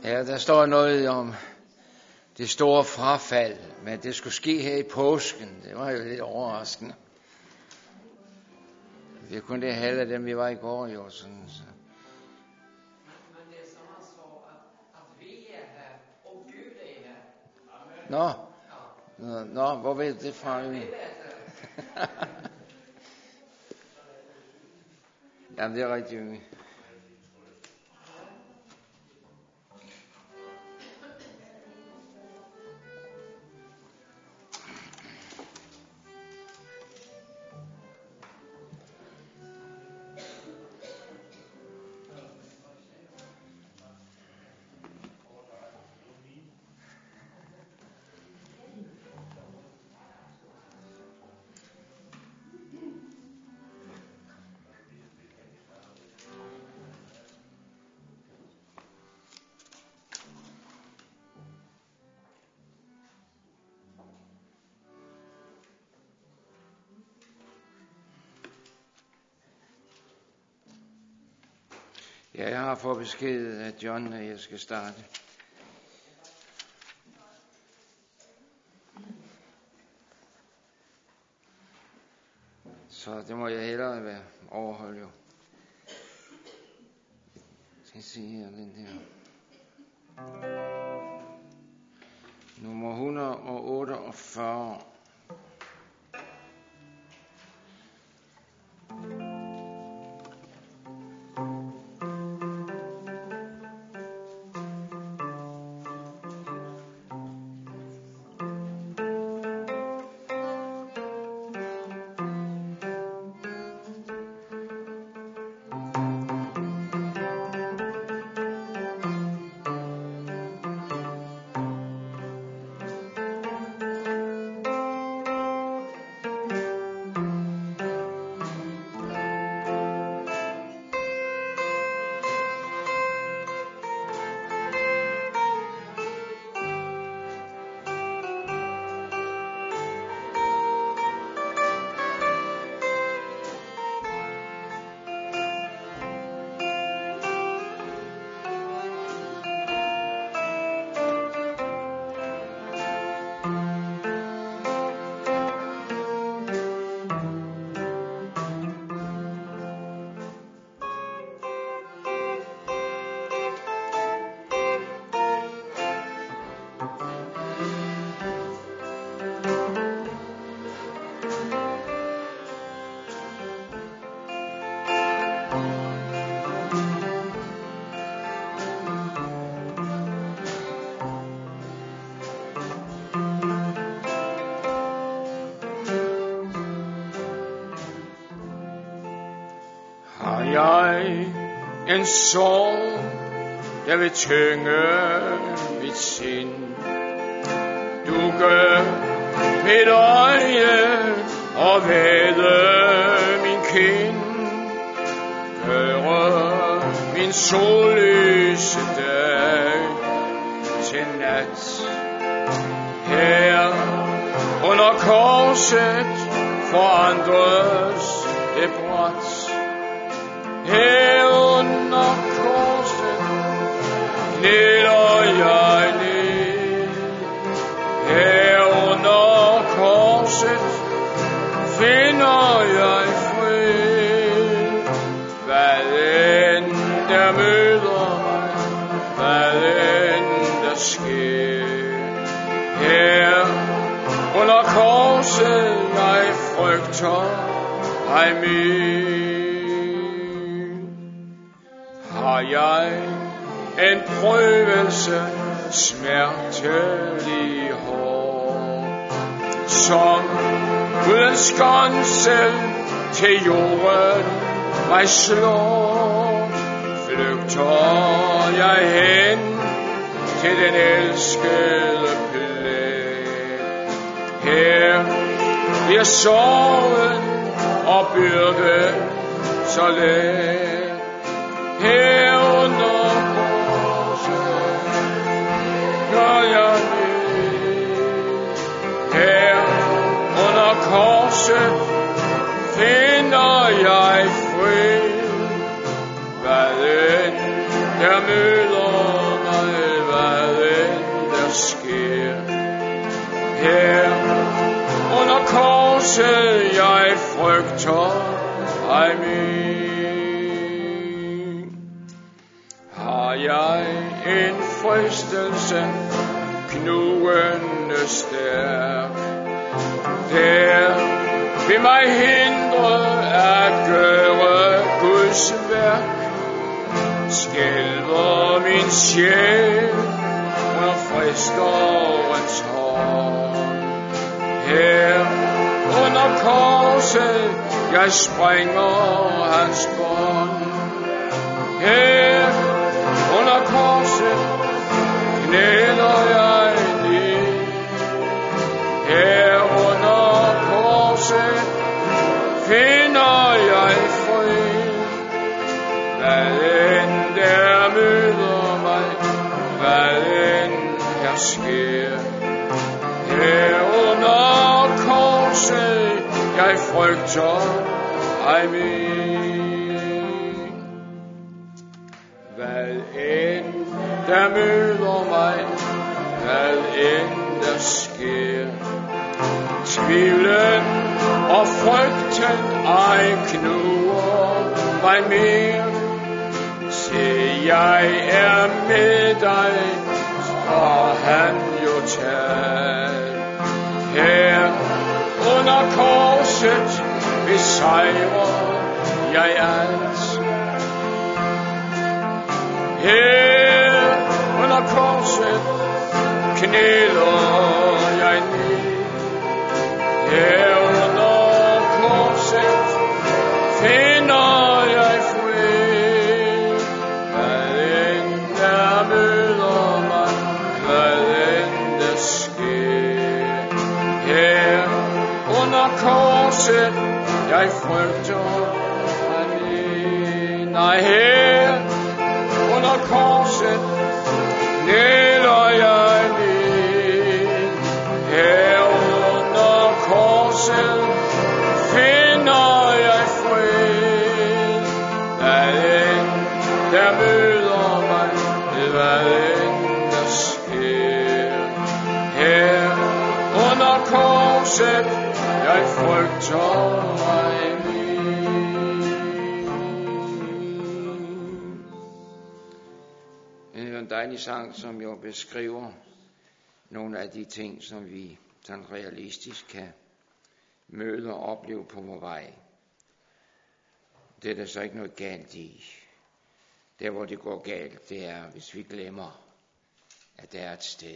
Ja, der står noget om det store frafald, men det skulle ske her i påsken. Det var jo lidt overraskende. Det er kun det halve af dem, vi var i går, jo. Sådan, så. Men det er så, at vi er her, og Gud er her. Nå, hvor ved du det fra? Jamen, det er rigtigt. Ja, jeg har fået besked af John, at jeg skal starte. Så det må jeg hellere være overholde jo. Skal jeg se her, den der. Nummer 148. Jeg en sorg, der vil tynge mit sind. Du gør mit øje og væde min kind. Gøre min solløse dag til nat. Her under korset forandres det bræt. Her under korset knæler jeg ned. Her under korset finder jeg fred. Hvad end der møder mig, hvad end der sker. Her under korset jeg frygter ej mere. Har jeg en prøvelse smertelig hård, som uden skånsel til jorden mig slår, flygter jeg hen til den elskede plæt. Her bliver sorgen og byrden så let. Her under korset gør jeg ned. Her under korset finder jeg fred. Hvad end der møder mig, Her under korset jeg frygter ej min. Har jeg en fristelse knugende stærk, der vil mig hindre at gøre Guds værk, skælver min sjæl under friskerens hånd. Her under korset jeg springer hans bånd. Her under korset knæler jeg ned. Her under korset finder jeg fred. Hvad end der møder mig, hvad end der sker. Her under korset jeg frygter ej min. Hvad end der møder mig, hvad end der sker. Tvivlen og frygten ej knuger mig mere. Se, jeg er med dig, og han jo taget. Her under korset besejrer jeg alt. Her under korset knæler jeg ned. Her under korset finder jeg fred. Hvad end der møder mig, hvad end der sker. Her under korset jeg frygter nej, her under korset knæler jeg ned. Her under korset finder jeg fred. Hvad end der møder mig, hvad end der sker. Her under korset jeg frygter mig. En dejlig sang, som jo beskriver nogle af de ting, som vi sådan realistisk kan møde og opleve på vores vej. Det er der så ikke noget galt i. Der hvor det går galt, det er hvis vi glemmer, at der er et sted.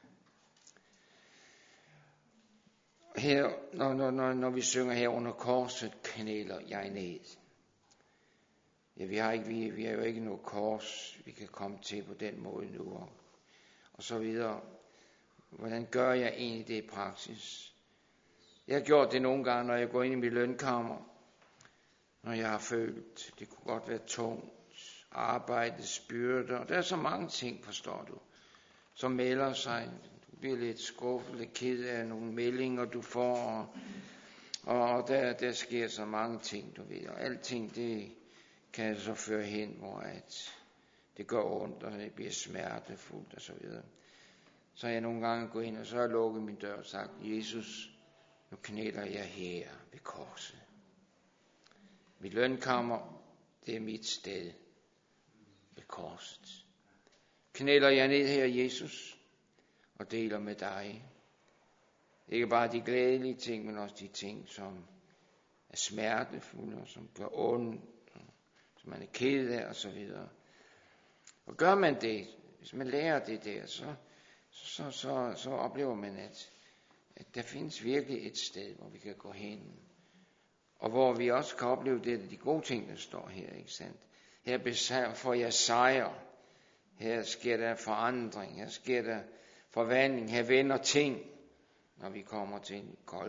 Her, når vi synger her under korset, knæler jeg ned. Ja, vi har jo ikke noget kors, vi kan komme til på den måde nu, og så videre. Hvordan gør jeg egentlig det i praksis? Jeg har gjort det nogle gange, når jeg går ind i mit lønkammer, når jeg har følt, det kunne godt være tungt, arbejdets byrder. Der er så mange ting, forstår du, som melder sig. Du bliver lidt skuffet, lidt ked af nogle meldinger, du får, og der sker så mange ting, du ved. Og alting, det kan så føre hen, hvor det gør ondt, og det bliver smertefuldt og så videre. Så jeg nogle gange går ind, og så har jeg lukket min dør og sagt, Jesus, nu knæler jeg her ved korset. Mit lønkammer, det er mit sted ved korset. Knæler jeg ned her, Jesus, og deler med dig. Ikke bare de glædelige ting, men også de ting, som er smertefulde, og som gør ondt, som man er ked af, og så videre. Og gør man det, hvis man lærer det der, så oplever man, at der findes virkelig et sted, hvor vi kan gå hen. Og hvor vi også kan opleve det, de gode ting, der står her, ikke sandt? Her får jeg sejr. Her sker der forandring. Her sker der forvandling. Her vender ting, når vi kommer til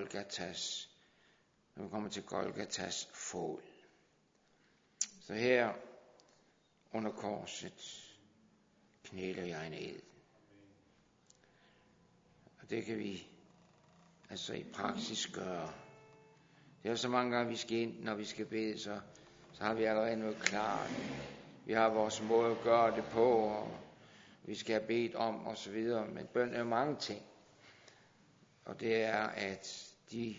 Golgatas fod. Så her under korset knæler jeg ned. Og det kan vi altså i praksis gøre. Det er så mange gange, vi skal ind, når vi skal bede, så har vi allerede noget klart. Vi har vores måde at gøre det på, og vi skal have bedt om, og så videre. Men bøn er mange ting. Og det er, at de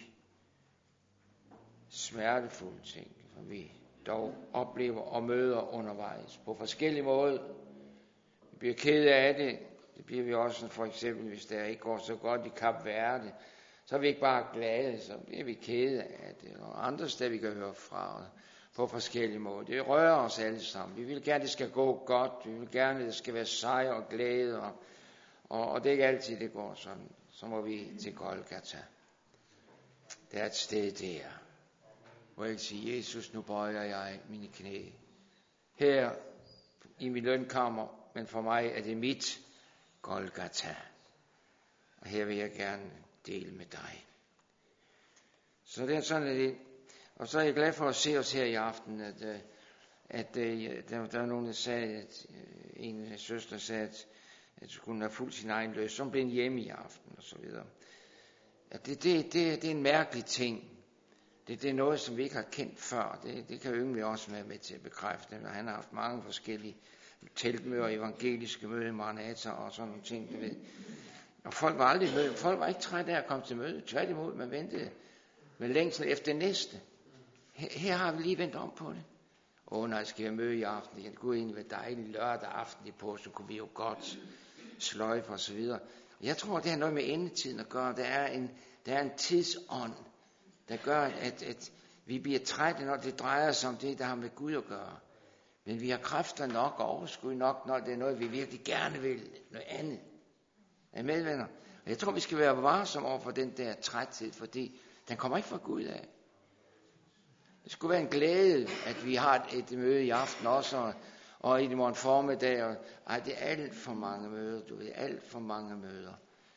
smertefulde ting, som vi dog oplever og møder undervejs på forskellige måder. Vi bliver kede af det. Det bliver vi også, for eksempel, hvis det ikke går så godt i Kap Verde. Så er vi ikke bare glade, så bliver vi kede af det. Og andre steder, vi kan høre fra på forskellige måder. Det rører os alle sammen. Vi vil gerne, at det skal gå godt. Vi vil gerne, at det skal være sejr og glæde. Og det er ikke altid, det går sådan. Så må vi til Golgata. Der er et sted der, hvor jeg siger, Jesus, nu bøjer jeg mine knæ. Her i min lønkammer, men for mig er det mit Golgata. Og her vil jeg gerne dele med dig. Så det er sådan lidt. Og så er jeg glad for at se os her i aften, at der var nogen, der sagde, at en søster sagde, at hun have fulgt sin egen løs, som blev en hjemme i aften og så videre. At det er en mærkelig ting. Det er noget, som vi ikke har kendt før. Det kan Yngve også være med til at bekræfte, når han har haft mange forskellige teltmøder, evangeliske møder i Maranatha og sådan nogle ting, du ved. Og folk var aldrig møde. Folk var ikke trætte af at komme til møde. Tværtimod, man ventede med længsel efter næste. Her har vi lige vendt om på det. Nej, skal jeg møde i aften? Det kunne egentlig være dejligt lørdag aften i på, så kunne vi jo godt sløjfe og så videre. Jeg tror, det har noget med endetiden at gøre. Der er en tidsånd, der gør, at vi bliver trætte, når det drejer sig om det, der har med Gud at gøre. Men vi har kræfter nok og overskud nok, når det er noget, vi virkelig gerne vil. Noget andet. Er I med, venner? Og jeg tror, vi skal være varsomme over for den der træthed, fordi den kommer ikke fra Gud af. Det skulle være en glæde, at vi har et møde i aften også, og i morgen formiddag. Det er alt for mange møder, du ved, alt for mange møder.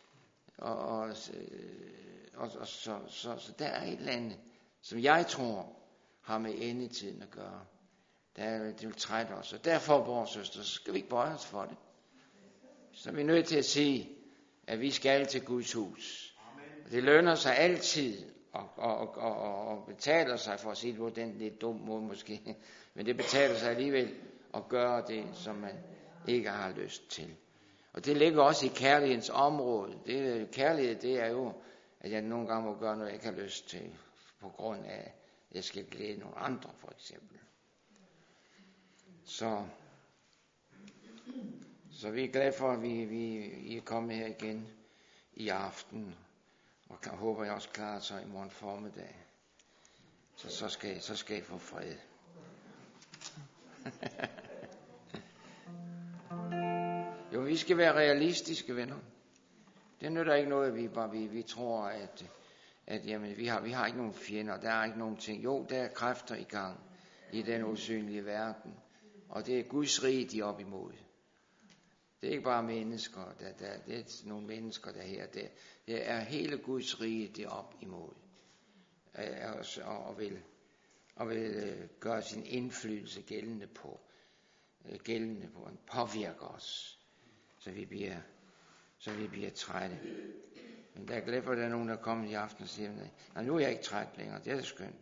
Så der er et eller andet, som jeg tror har med endetiden at gøre. Det vil trætte os, og derfor, vores søster, så skal vi ikke bøje os for det. Så er vi nødt til at sige, at vi skal til Guds hus. Og det lønner sig altid, og betaler sig, for at sige det på den lidt dum måde måske, men det betaler sig alligevel at gøre det, som man ikke har lyst til. Og det ligger også i kærlighedens område. Kærlighed, det er jo, at jeg nogle gange må gøre noget, jeg ikke har lyst til, på grund af, at jeg skal glæde nogle andre, for eksempel. Så vi er glade for, at I er kommet her igen i aften, og jeg håber, jeg også klarer sig i morgen formiddag. Så skal I få fred. Jo, vi skal være realistiske, venner. Det nytter ikke noget, at vi tror, at jamen, vi har ikke nogen fjender, der er ikke nogen ting. Jo, der er kræfter i gang i den usynlige verden, og det er Guds rige, de er op imod. Det er ikke bare mennesker, det er nogle mennesker, der her. Det er hele Guds rige, det er op imod. Og vil gøre sin indflydelse gældende på og påvirker os, så vi bliver trætte. Men der er glad for, at der er nogen, der kommer i aften og siger, nej, nu er jeg ikke træt længere. Det er det skønt.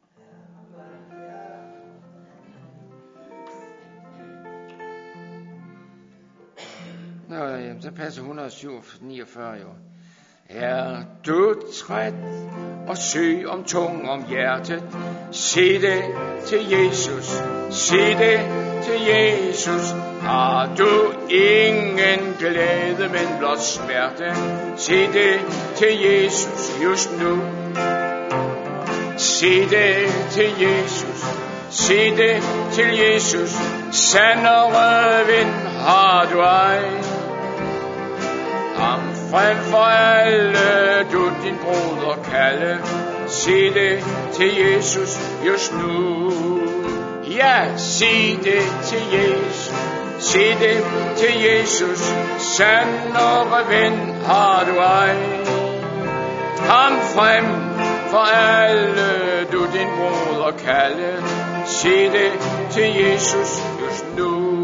Så passer 149 jo. Er du træt og syg om tung om hjertet, sig det til Jesus, sig det til Jesus. Har du ingen glæde, men blot smerte, sig det til Jesus just nu. Sig det til Jesus, sig det til Jesus, sandere vind har du ej. Ham frem for alle, du din broder kalde, sig det til Jesus just nu. Ja, sig det til Jesus, sig det til Jesus, sandere ven har du ej. Ham frem for alle, du din broder kalde, sig det til Jesus just nu.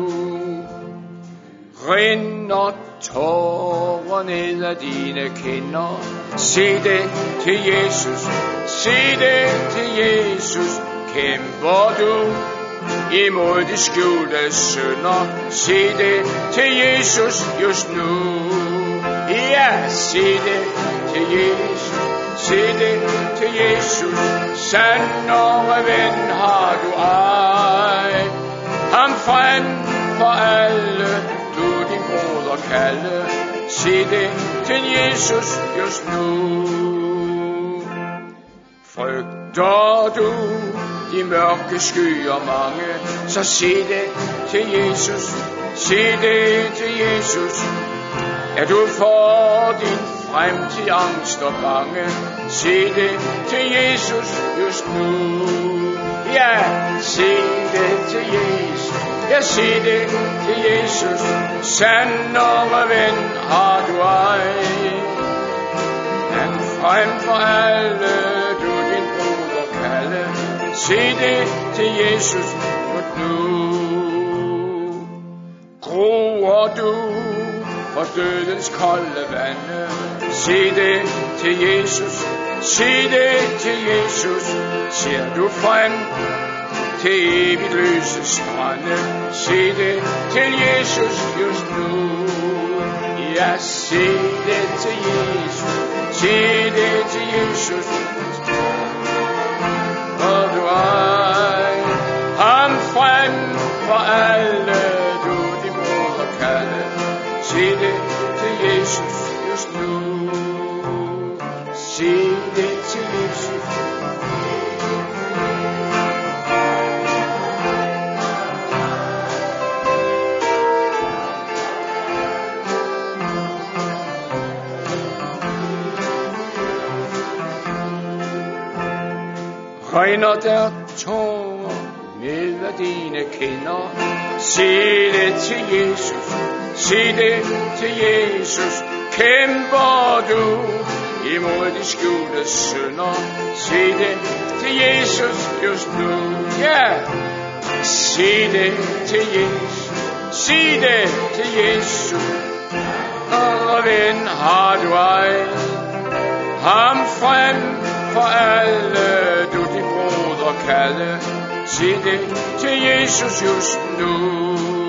Rinder tårer ned af dine kinder, sig det til Jesus, sig det til Jesus. Kæmper du imod de skjulte synder, sig det til Jesus just nu. Ja, sig det til Jesus, sig det til Jesus, sandere ven har du ej. Ham frem for alle, du din broder kalde, sig det til Jesus just nu. Frygter du de mørke skyer mange, så sig det til Jesus, sig det til Jesus. Er du for din fremtid angst og bange, sig det til Jesus just nu. Ja, sig det til Jesus, ja, sig det til Jesus, sandere ven har du ej. Han frem for alle, du din broder kalde, sig det til Jesus nu. Gruer du for dødens kolde vande, sig det til Jesus, sig det til Jesus. Ser du frem til evigt løse strande, sig det til Jesus just nu. Ja, sig det til Jesus, sig det til Jesus, hvor du ej. Ham frem for alle, du din broder kalde, sig det til Jesus just nu. Sig det til Jesus. Regner der tårer ned af dine kinder, sig det til Jesus, sig det til Jesus. Kæmper du imod de skjulte synder, sig det til Jesus just nu. Ja, sig det til Jesus, sig det til Jesus. Og ven har du ej, ham frem for alle, du din broder kalde, sig det til Jesus just nu.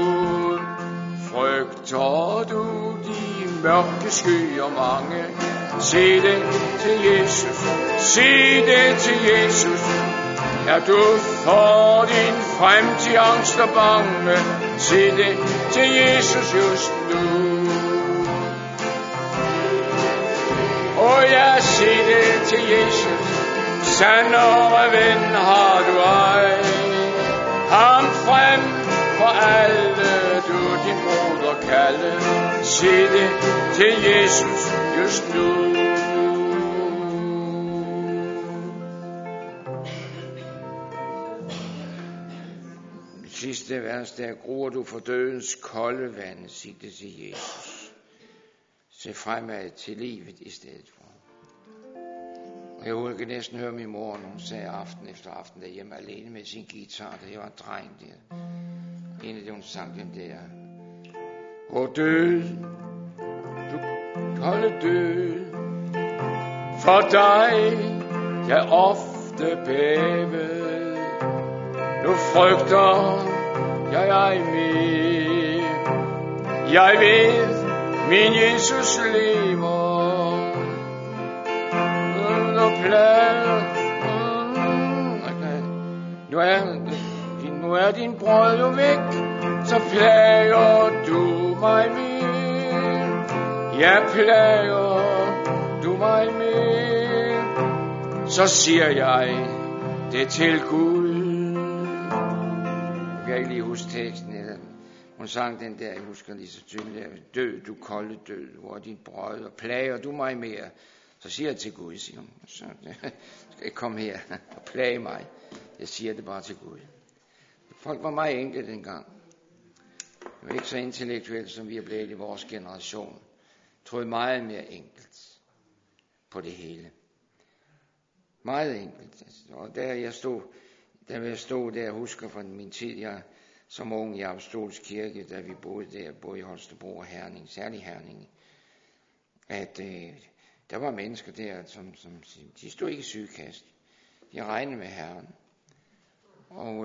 Frygter du de mørke skyer mange, sig det til Jesus, sig det til Jesus. Er du for din fremtid angst og bange, sig det til Jesus just nu. Og jeg sig det til Jesus, sandere ven har du ej. Ham frem for alle, du din broder kalde, sig det til Jesus just nu. Det sidste vers der, gruer du for dødens kolde vand, sig det til Jesus. Se fremad til livet i stedet for. Og jeg kan næsten høre min mor, hun sagde aften efter aften derhjemme alene med sin guitar, da jeg var en dreng der. En af dem, hun sang den der. Åh død, du kolde død, for dig jeg ofte bævede. Nu frygter jeg ej mere. Jeg ved, min Jesus lever. Nu er din brød jo væk, så plager du mig mere. Ja, plager du mig mere. Så siger jeg det til Gud. Jeg kan ikke lige huske teksten. Hun sang den der, jeg husker lige så tydeligt. Død, du kolde død, hvor er din brød, og plager du mig mere. Så siger jeg til Gud, siger hun, så skal ikke komme her og plage mig. Jeg siger det bare til Gud. Folk var meget enkle dengang. Det var ikke så intellektuelt, som vi er blevet i vores generation. Jeg troede meget mere enkelt på det hele. Meget enkelt. Og da jeg stod der, jeg husker fra min tid, jeg som ung i Apostolsk Kirke, da vi boede der, både i Holstebro og Herning, særlig Herning, at der var mennesker der, som de stod ikke i sygekast. De regnede med Herren. Og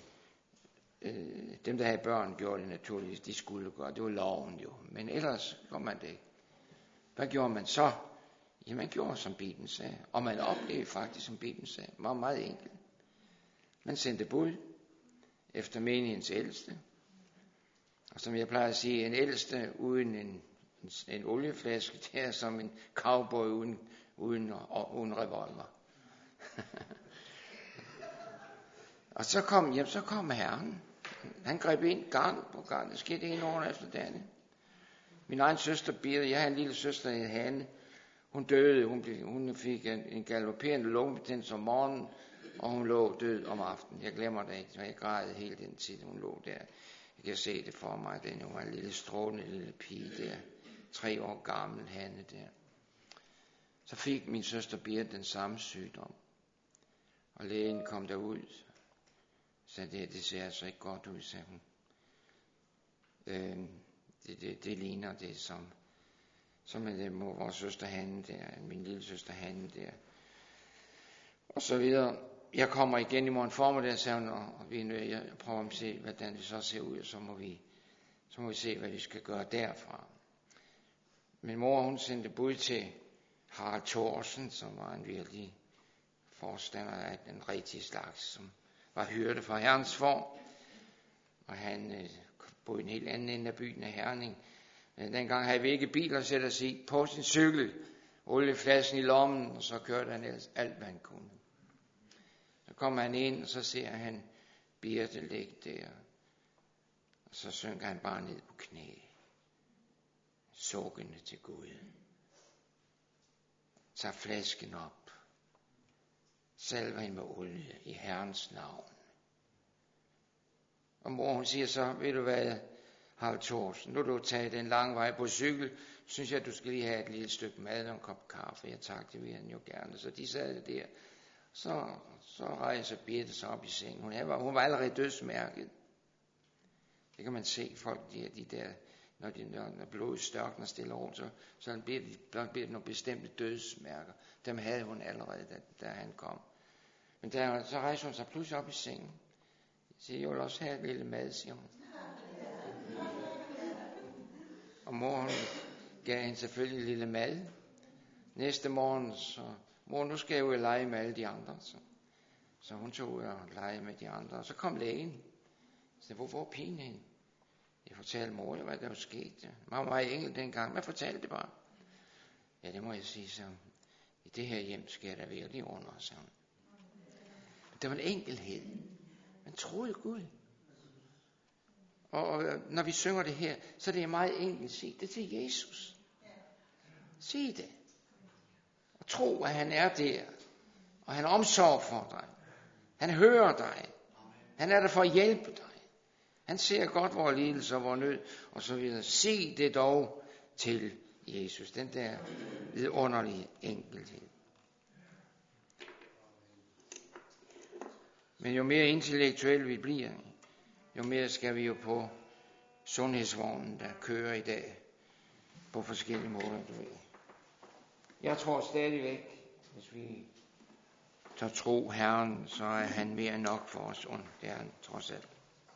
dem, der havde børn, gjorde det naturligvis, de skulle gøre. Det var loven jo. Men ellers kom man det ikke. Hvad gjorde man så? Ja, man gjorde, som Bibelen sagde. Og man oplevede faktisk, som Bibelen sagde. Det var meget enkelt. Man sendte bud efter menighedens ældste. Og som jeg plejer at sige, en ældste uden en olieflaske, det er som en cowboy uden revolver. Og så kom Herren. Han greb ind gang på gang. Det skete en år efter det andet. Min egen søster Birte, jeg har en lille søster, der hed Hanne. Hun døde, hun fik en galopperende lungebetændelse om morgenen, og hun lå død om aftenen. Jeg glemmer det ikke, så jeg græd hele den tid, hun lå der. Jeg kan se det for mig, den var en lille strålende lille pige der, 3 år gammel Hanne der. Så fik min søster Birte den samme sygdom, og lægen kom derud, sagde det ser altså ikke godt ud, sagde hun. Det ligner det som det må vores søster Hanne der, min lille søster Hanne der. Og så videre. Jeg kommer igen i morgen formiddag, sagde hun, og jeg prøver at se, hvordan det så ser ud, og så må vi se, hvad vi skal gøre derfra. Min mor, hun sendte bud til Harald Thorsen, som var en virkelig forstander af den rigtige slags, som var hyrde for Herrens får. Og han boede en helt anden ende af byen af Herning. Dengang havde vi ikke bil at sætte os i, på sin cykel, olieflasken i lommen, og så kørte han ellers alt, hvad han kunne. Så kommer han ind, og så ser han Birte ligge der, og så synker han bare ned på knæ, sukkende til Gud. Tager flasken op, salver hende med olie i Herrens navn. Og mor, hun siger så, ved du hvad, Harald Thorsen, nu du taget den lange vej på cykel, synes jeg, du skal lige have et lille stykke mad og en kop kaffe. Jeg tak, det vil han jo gerne. Så de sad der. Så rejser Birte sig op i sengen. Hun var allerede dødsmærket. Det kan man se, folk de der, når blodet størkner stille over, så bliver det nogle bestemte dødsmærker. Dem havde hun allerede, da han kom. Men så rejser hun sig pludselig op i sengen. Så jeg vil også have et lille mad, siger hun. Og mor gav hende selvfølgelig et lille mad. Næste morgen, så mor, nu skal jeg jo lege med alle de andre. Så hun tog ud og lege med de andre. Og så kom lægen. Så hvor er pigen henne? Jeg fortalte mor, hvad der var sket. Mamma var i Engel dengang. Hvad fortalte det bare? Ja, det må jeg sige, så i det her hjem skal jeg da virkelig under, så. Det var en enkelhed. Man troede Gud. Og når vi synger det her, så er det meget enkelt. Sig det til Jesus. Sig det. Og tro, at han er der. Og han omsorger for dig. Han hører dig. Han er der for at hjælpe dig. Han ser godt vores lidelse og vores nød, og så videre. Sig det dog til Jesus. Den der vidunderlige enkelhed. Men jo mere intellektuelle vi bliver, jo mere skal vi jo på sundhedsvognen, der kører i dag på forskellige måder. Jeg tror stadigvæk, hvis vi tager tro Herren, så er han mere end nok for os. Og det er han trods alt.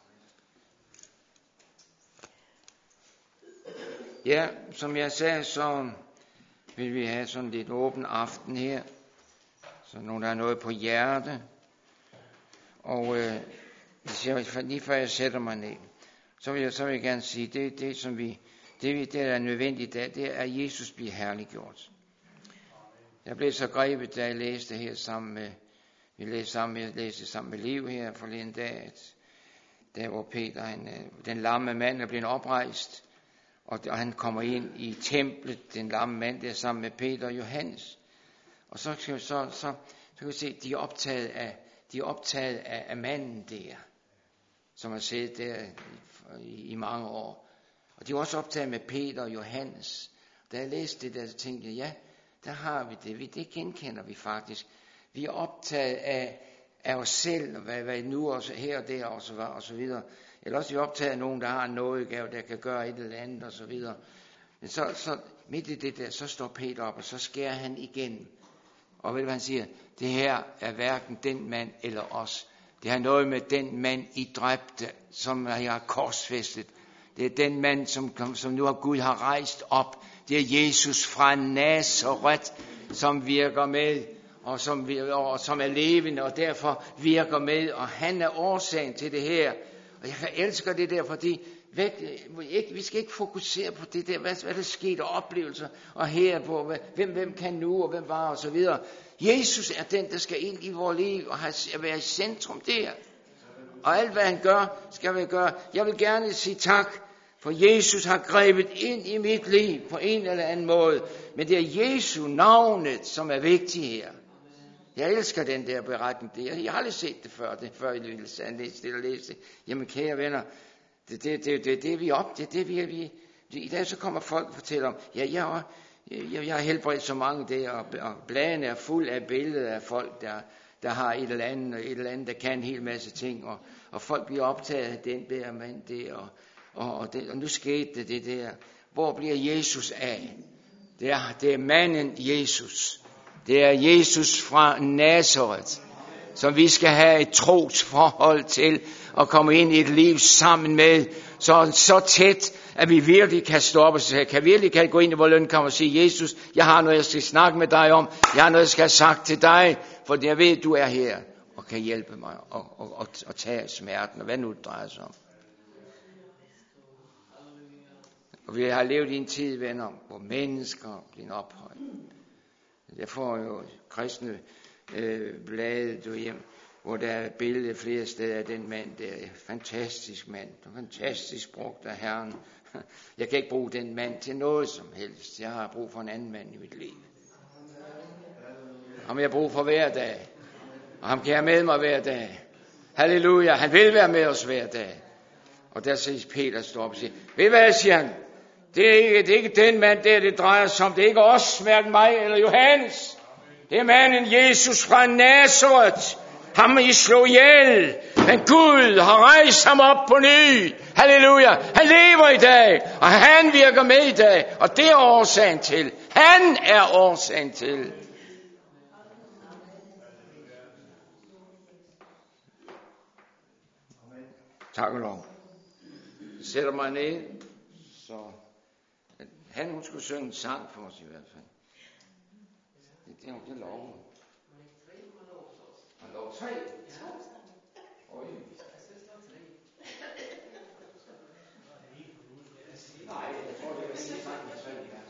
Ja, som jeg sagde, så vil vi have sådan lidt åben aften her. Så nogen der har noget på hjerte. Og lige før jeg sætter mig ned, så vil jeg gerne sige, det der er nødvendigt, det er, at Jesus bliver herliggjort. Jeg blev så grebet, da jeg læste her sammen med, jeg læste sammen med Liv her forleden dag, der hvor Peter, den lamme mand, er blevet oprejst, og han kommer ind i templet, den lamme mand, der sammen med Peter og Johannes. Og så kan vi se, de er optaget af manden der, som har siddet der i mange år. Og de er også optaget med Peter og Johannes. Da jeg læste det der, så tænkte jeg, ja, der har vi det. Det genkender vi faktisk. Vi er optaget af os selv, hvad nu også her og der og så videre. Eller også er vi optaget af nogen, der har en nådegave, der kan gøre et eller andet og så videre. Men så midt i det der, så står Peter op, og så skærer han igen. Og ved du hvad han siger? Det her er hverken den mand eller os. Det har noget med den mand, I dræbte, som jeg har korsfæstet. Det er den mand, som nu har Gud har rejst op. Det er Jesus fra Nazaret, som virker med, og som er levende, og derfor virker med, og han er årsagen til det her. Og jeg elsker det der, fordi vi skal ikke fokusere på det der, hvad der skete, og oplevelser, og her på, hvem kan nu, og hvem var, og så videre. Jesus er den, der skal ind i vores liv, og være i centrum der. Og alt, hvad han gør, skal vi gøre. Jeg vil gerne sige tak, for Jesus har grebet ind i mit liv på en eller anden måde. Men det er Jesu navnet, som er vigtigt her. Jeg elsker den der beretning. Jeg har aldrig set det før jeg ville læse det. Jamen kære venner, det vi op, det vi i dag så kommer folk og fortæller om, jeg har helbredt så mange der, og bladene er fuld af billeder af folk, der har et eller andet, der kan en hel masse ting, og folk bliver optaget af den der mand der, og nu skete det der. Hvor bliver Jesus af? Det er manden Jesus. Det er Jesus fra Nazaret, som vi skal have et trosforhold til, og komme ind i et liv sammen med, så tæt, at vi virkelig kan stoppe os. Kan gå ind i vores lønkammer og sige, Jesus, jeg har noget, jeg skal snakke med dig om. Jeg har noget, jeg skal have sagt til dig, for jeg ved, du er her, og kan hjælpe mig, og tage smerten, og hvad nu det drejer sig om. Og vi har levet i en tid, venner, hvor mennesker bliver ophøjet. Jeg får jo kristne blade hjem, hvor der er billede flere steder af den mand der. Fantastisk mand, fantastisk brugt af Herren. Jeg kan ikke bruge den mand til noget som helst. Jeg har brug for en anden mand i mit liv. Ham jeg har brug for hver dag. Og ham kan jeg med mig hver dag. Halleluja, han vil være med os hver dag. Og der siger Peter, står op og siger, ved hvad, siger han? Det er ikke den mand der, det drejer sig om. Det er ikke os, hverken mig eller Johannes. Det er manden Jesus fra Nazaret. Ham I slog ihjel. Men Gud har rejst ham op på ny. Halleluja. Han lever i dag. Og han virker med i dag. Og det er årsagen til. Han er årsagen til. Tak og lov. Sætter mig ned. Så hun skulle synge en sang for os i hvert fald. Det er lov. Og lov 3. Oj. Nej, jeg tror, det er en sang med 3 vers.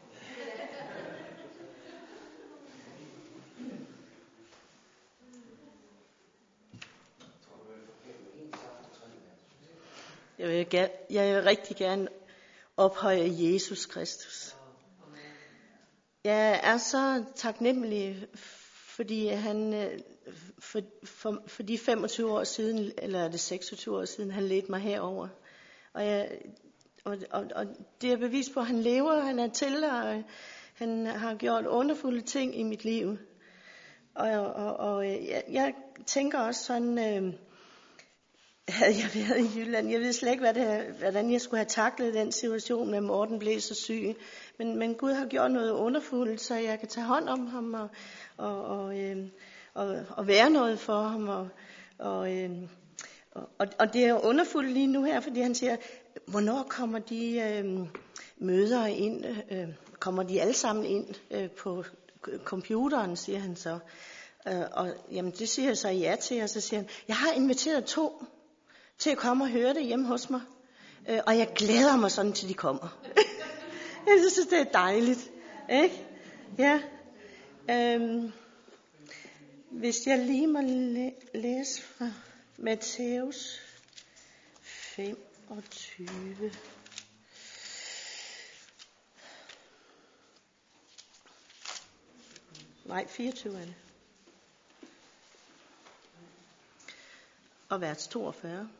Jeg vil rigtig gerne ophøje Jesus Kristus. Jeg er så taknemmelig, fordi han for de 25 år siden, eller er det 26 år siden, han ledte mig herover. Og det er bevis på, at han lever, han er til, og han har gjort underfulde ting i mit liv. Og jeg tænker også sådan, havde jeg været i Jylland, jeg ved slet ikke, hvordan jeg skulle have taklet den situation, med Morten blev så syg. Men Gud har gjort noget underfuldt, så jeg kan tage hånd om ham og være noget for ham. Og det er underfuldt lige nu her, fordi han siger, hvornår kommer de møder ind? Kommer de alle sammen ind på computeren, siger han så. Og jamen, det siger jeg så ja til, og så siger han, jeg har inviteret 2 til at komme og høre det hjemme hos mig. Og jeg glæder mig sådan, til de kommer. Jeg synes, det er dejligt. Ikke? Ja. Hvis jeg lige må læse fra Matthæus 25. Nej, 24 er det. Og vers 42.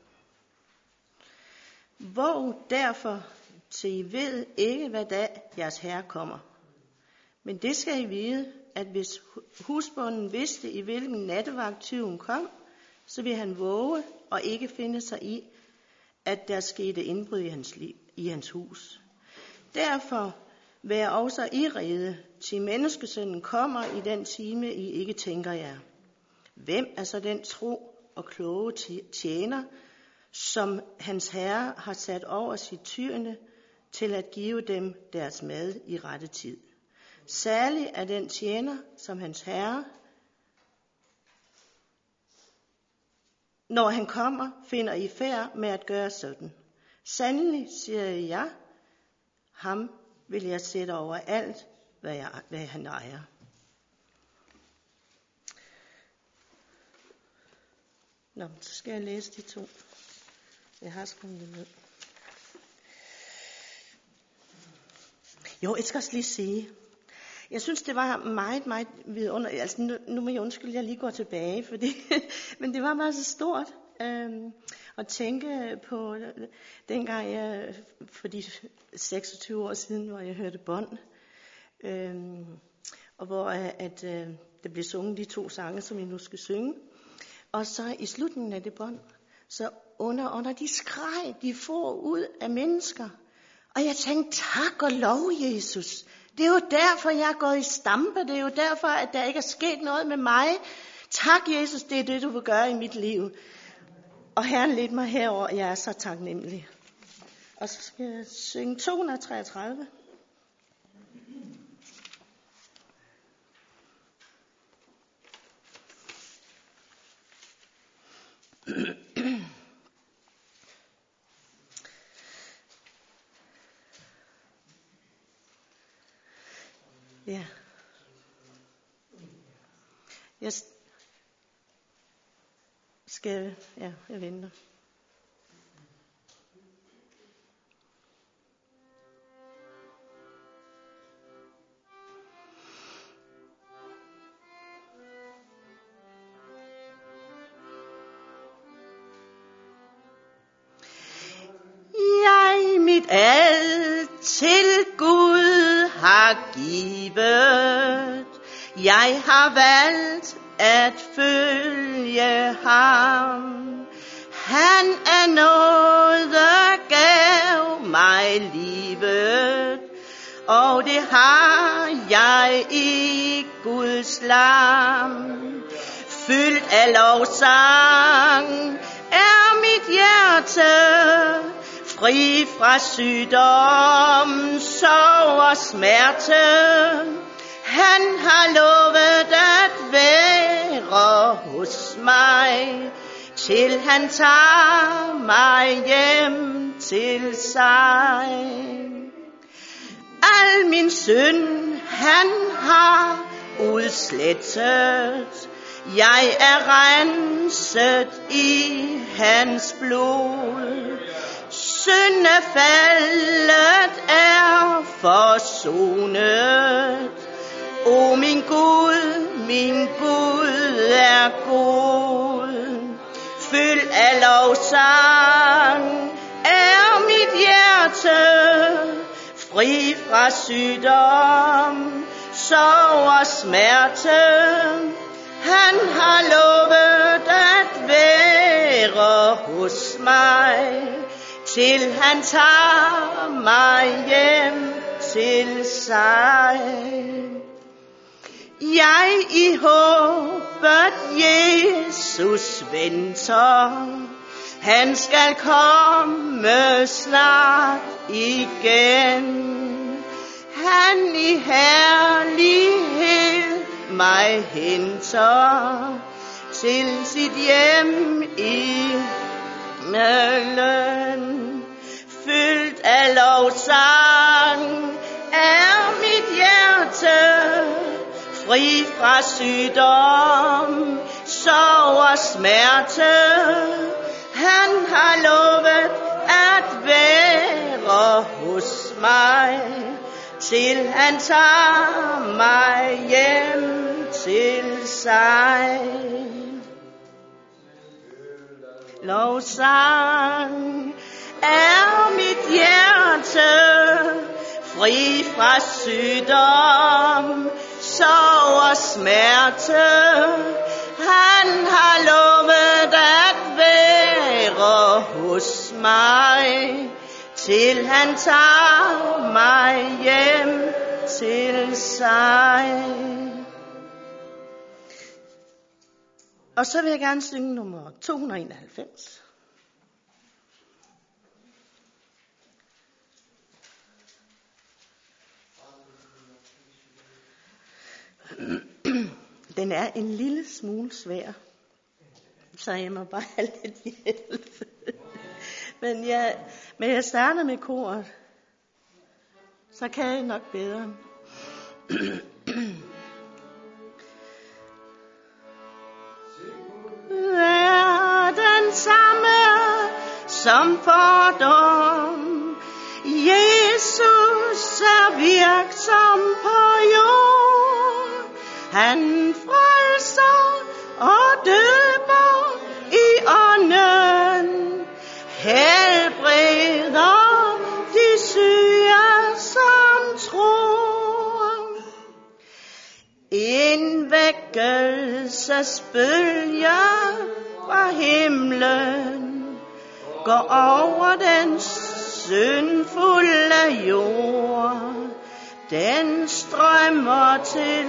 Våg derfor, til I ved ikke, hvad dag jeres herre kommer. Men det skal I vide, at hvis husbonden vidste, i hvilken nattevagt tyven kom, så ville han våge og ikke finde sig i, at der skete indbrud i hans hus. Derfor vær også I rede, til menneskesønnen kommer i den time, I ikke tænker jer. Hvem er så den tro og kloge tjener, som hans herre har sat over sit tyrene til at give dem deres mad i rette tid. Særlig er den tjener, som hans herre, når han kommer, finder i færd med at gøre sådan. Sandelig, siger jeg, ham vil jeg sætte over alt, hvad han ejer. Nå, så skal jeg læse de to. Jeg har skrevet det ned. Jo, jeg skal også lige sige. Jeg synes, det var meget, meget vidunderligt. Altså, nu må jeg undskylde, jeg lige går tilbage, fordi, men det var bare så stort at tænke på dengang jeg, for de 26 år siden, hvor jeg hørte bånd, og hvor der blev sunget de 2 sange, som jeg nu skal synge. Og så i slutningen af det bånd, så under de skreg, de får ud af mennesker. Og jeg tænkte, tak og lov, Jesus. Det er jo derfor, jeg er gået i stampe. Det er jo derfor, at der ikke er sket noget med mig. Tak, Jesus, det er det, du vil gøre i mit liv. Og Herren ledte mig herover, og jeg er så taknemmelig. Og så skal jeg synge 233. Ja. Jeg skal, ja, jeg venter. Jeg mit alt til Gud har givet. Jeg har valgt at følge ham. Han er noget, der gav mig livet, og det har jeg i Guds lam. Fyldt af lovsang er mit hjerte, fri fra sygdom, sorg og smerte. Han har lovet at være hos mig, til han tager mig hjem til sig. Al min synd han har udslettet, jeg er renset i hans blod. Syndefaldet er forsonet. O min Gud er god. Fyldt af lovsang er mit hjerte, fri fra sygdom, sorg og smerte. Han har lovet at være hos mig, til han tager mig hjem til sig. Jeg i håbet Jesus venter, han skal komme snart igen. Han i herlighed mig henter, til sit hjem i himlen. Fyldt af lovsang er mit hjerte, fri fra sygdom, sorg og smerte. Han har lovet at være hos mig, til han tager mig hjem til sig. Lovsang er mit hjerte, fri fra sygdom, sorg og smerte. Han har lovet at være hos mig, til han tager mig hjem til sig. Og så vil jeg gerne synge nummer 291. den er en lille smule svær. Så jeg må bare have lidt hjælp. Men jeg starter med koret. Så kan jeg nok bedre. Er den samme som fordom. Jesus er virksom på jord. Han frelser og døber i ånden. Helbreder de syge som tror. En vækkelsesbølge fra himlen går over den syndfulde jord. Den strømmer til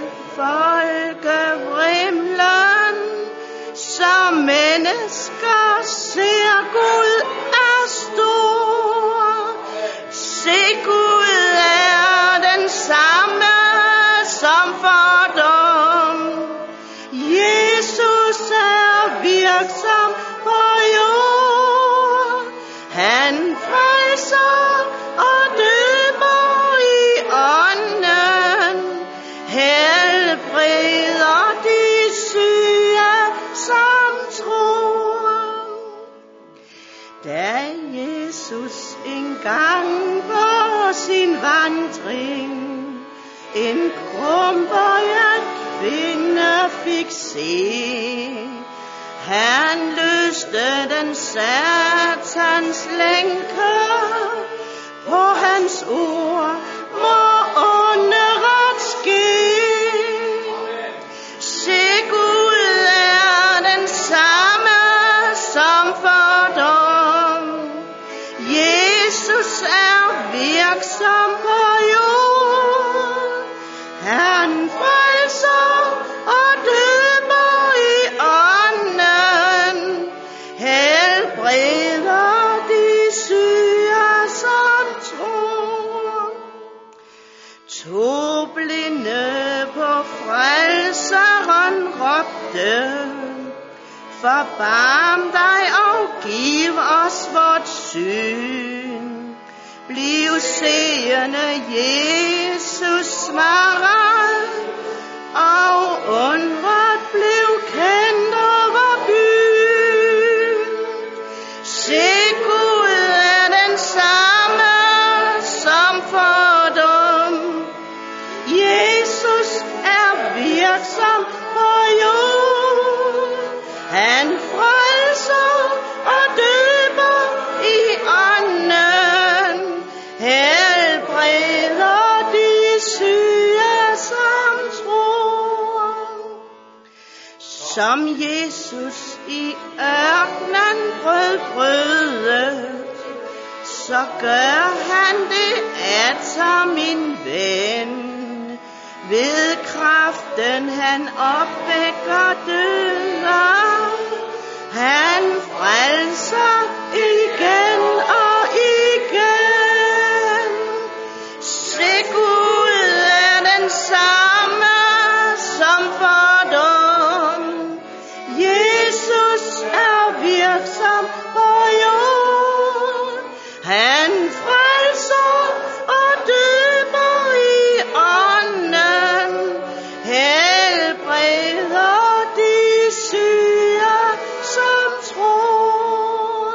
folkevrimlen, så mennesker ser Gud er stor. Se, Gud er den samme som fordom. Jesus er virksom på jord. Han frelser og døber i ånden. Helbreder de syge som tror. Da Jesus engang på sin vandring en krumbøjet kvinde fik se, han løste den satans lænke. På hans ord må underret ske. Se, Gud er den samme som fordom. Jesus er virksom på jord. Han frelser og døber i ånden. Helbreder de syge som tror. To blinde på frelseren råbte, forbarm dig og giv os vort syn. Bliv seende, Jesus svarede, og undret blev kendt over byen. Se, Gud er den samme som fordom. Jesus er virksom på jord. Han frelser og døber i ånden. Helbreder de syge som tror. Som Jesus i ørkenen brød brødet, så gør han det atter, min ven. Ved kraften han opvækker døde, han frelser igen og igen. Se, Gud er den samme som fordom. Jesus er virksom på jord. Han frelser og døber i ånden. Helbreder de syge som tror.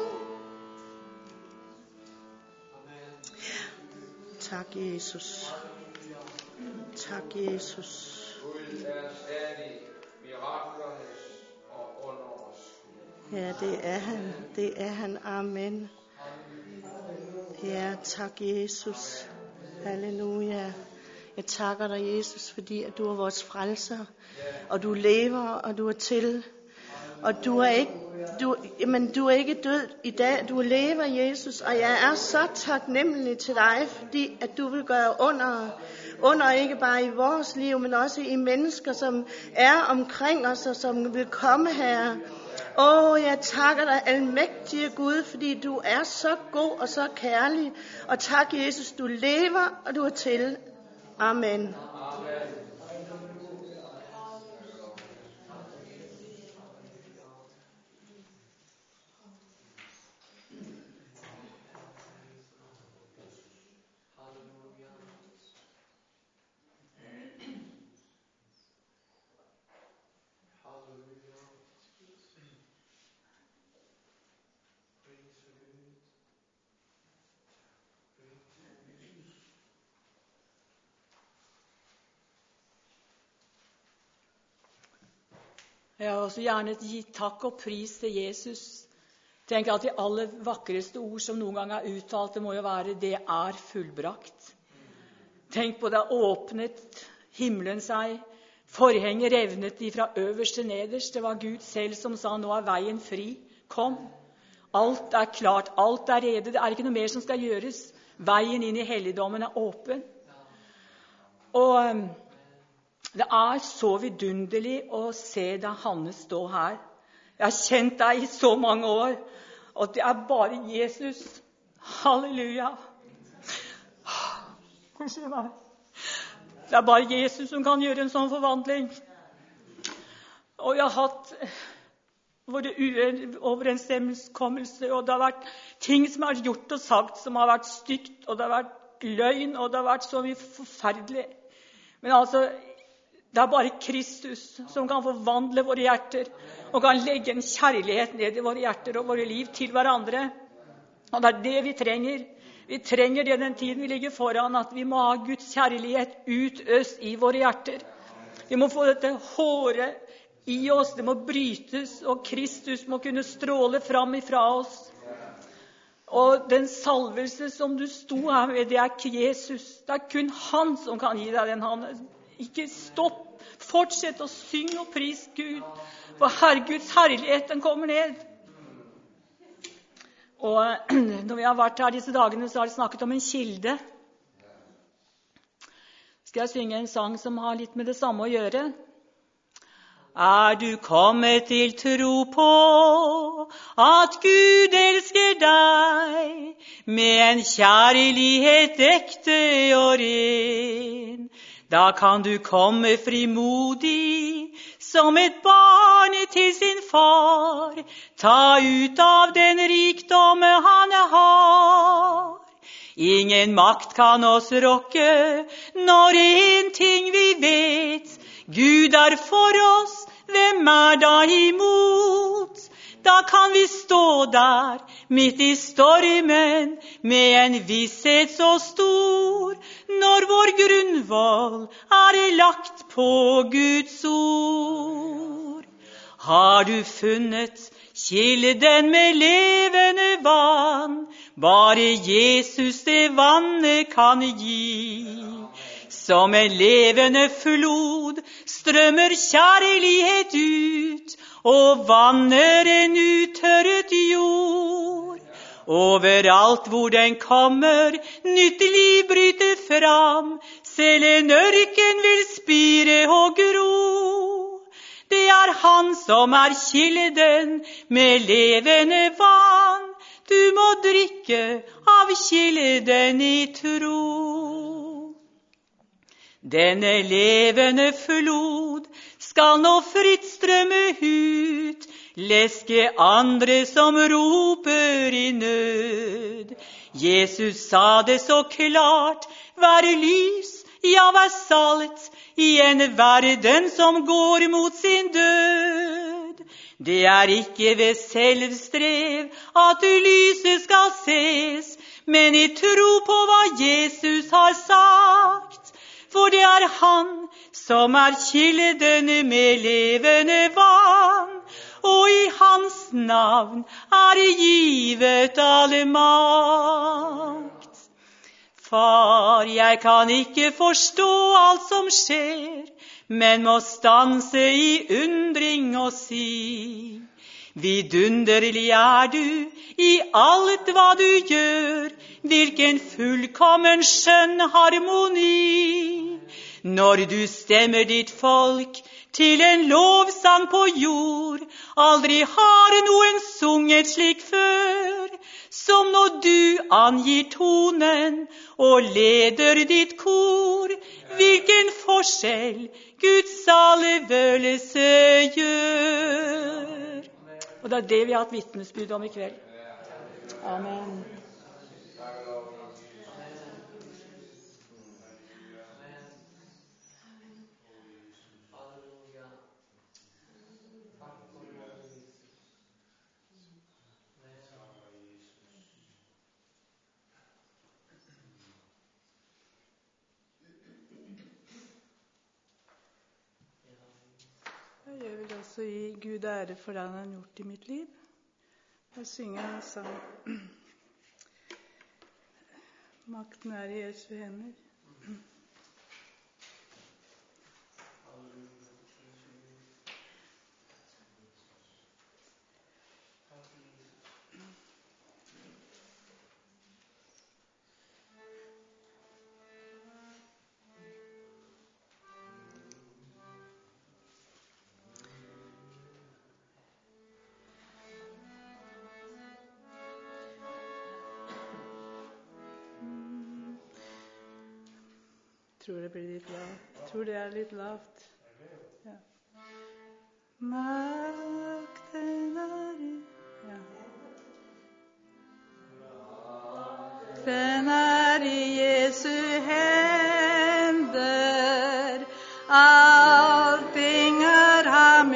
Tak, Jesus. Tak, Jesus. Gud er stadig miraklernes og unders. Ja, det er han. Det er han. Amen. Ja, tak, Jesus. Halleluja. Jeg takker dig, Jesus, fordi at du er vores frelser, og du lever, og du er til, og du er ikke død i dag, du lever, Jesus, og jeg er så taknemmelig til dig, fordi at du vil gøre under ikke bare i vores liv, men også i mennesker, som er omkring os, og som vil komme her. Jeg takker dig, almægtige Gud, fordi du er så god og så kærlig. Og tak, Jesus, du lever, og du er til. Amen. Jeg har også gjerne gitt takk og pris til Jesus. Tenk at de aller vakreste ord som noen gang er uttalt, det må jo være det er fullbrakt. Tenk på det åpnet himmelen seg, forhenget revnet de fra øverst til nederst. Det var Gud selv som sa, nå er veien fri, kom. Alt er klart, alt er rede, det er ikke noe mer som skal gjøres. Veien inn i helligdommen er åpen. Og det er så vidunderlig å se deg, Hanne, stå her. Jeg har kjent deg i så mange år, og det er bare Jesus. Halleluja. Unnskyld meg. Det er bare Jesus som kan gjøre en sånn forvandling. Og jeg har hatt våre uoverensstemmelser, og det har vært ting som er gjort og sagt som har vært stygt, og det har vært løgn, og det har vært så mye forferdelig. Men altså, det er bare Kristus som kan forvandle våre hjerter, og kan legge en kjærlighet ned i våre hjerter og våre liv til hverandre. Og det er det vi trenger. Vi trenger det den tiden vi ligger foran, at vi må ha Guds kjærlighet utøst i våre hjerter. Vi må få dette håret i oss, det må brytes, og Kristus må kunne stråle fram ifra oss. Og den salvelse som du sto her med, det er ikke Jesus. Det er kun han som kan gi deg den. Han. Ikke stopp. Fortsett å synge og pris Gud. For Guds herlighet, den kommer ned. Og når vi har vært her disse dagene, så har de snakket om en kilde. Skal jeg synge en sang som har litt med det samme å gjøre? Er du kommet til tro på at Gud elsker deg med en kjærlighet ekte og ren, da kan du komme frimodig som et barn til sin far, ta ut av den rikdom han har. Ingen makt kan oss rokke når en ting vi vet, Gud er for oss, hvem er da imot? Da kan vi stå der midt i stormen med en visshet så stor, når vår grunnvoll er lagt på Guds ord. Har du funnet kilden med levende vann, bare Jesus det vannet kan gi. Som en levende flod strømmer kjærlighet ut, og vanner en uttørret jord. Overalt hvor den kommer, nytt liv bryter fram, selv en ørken vil spire og gro. Det er han som er kilden med levende vann, du må drikke av kilden i tro. Denne levende flod skal nå fritt strømme ut, leske andre som roper i nød. Jesus sa det så klart, vær lys, ja vær salt, i en verden som går mot sin død. Det er ikke ved selvstrev at lyset skal ses, men i tro på hva Jesus har sagt. For det er han som er kilden med levende vann, og i hans navn er givet alle makt. Far, jeg kan ikke forstå alt som skjer, men må stanse i undring og si: vidunderlig er du i alt hva du gjør, hvilken fullkommen skjønn harmoni. Når du stemmer ditt folk til en lovsang på jord, aldri har noen sunget slik før, som når du angir tonen og leder ditt kor, hvilken forskjell Guds salvelse gjør. Og det er det vi har hatt vitnesbyrd om i kveld. Amen. Jeg vil også også gi Gud ære for det han har gjort i mitt liv. Jeg synger en sang. Makten er i Jesu hender. Tror det blir litt lavt. Tror det er litt lavt. Ja. Makten er i Makten er i Jesu hender. Allting er ham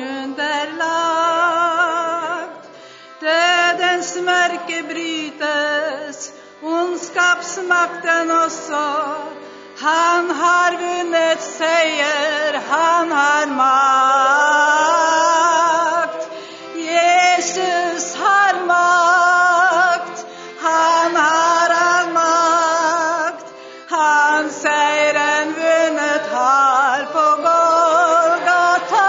underlagt. Dødens mørke brytes, ondskapsmakten også. Han har vunnet seier, han har makt. Jesus har makt, han har all makt. Han seieren vunnet har på Golgata.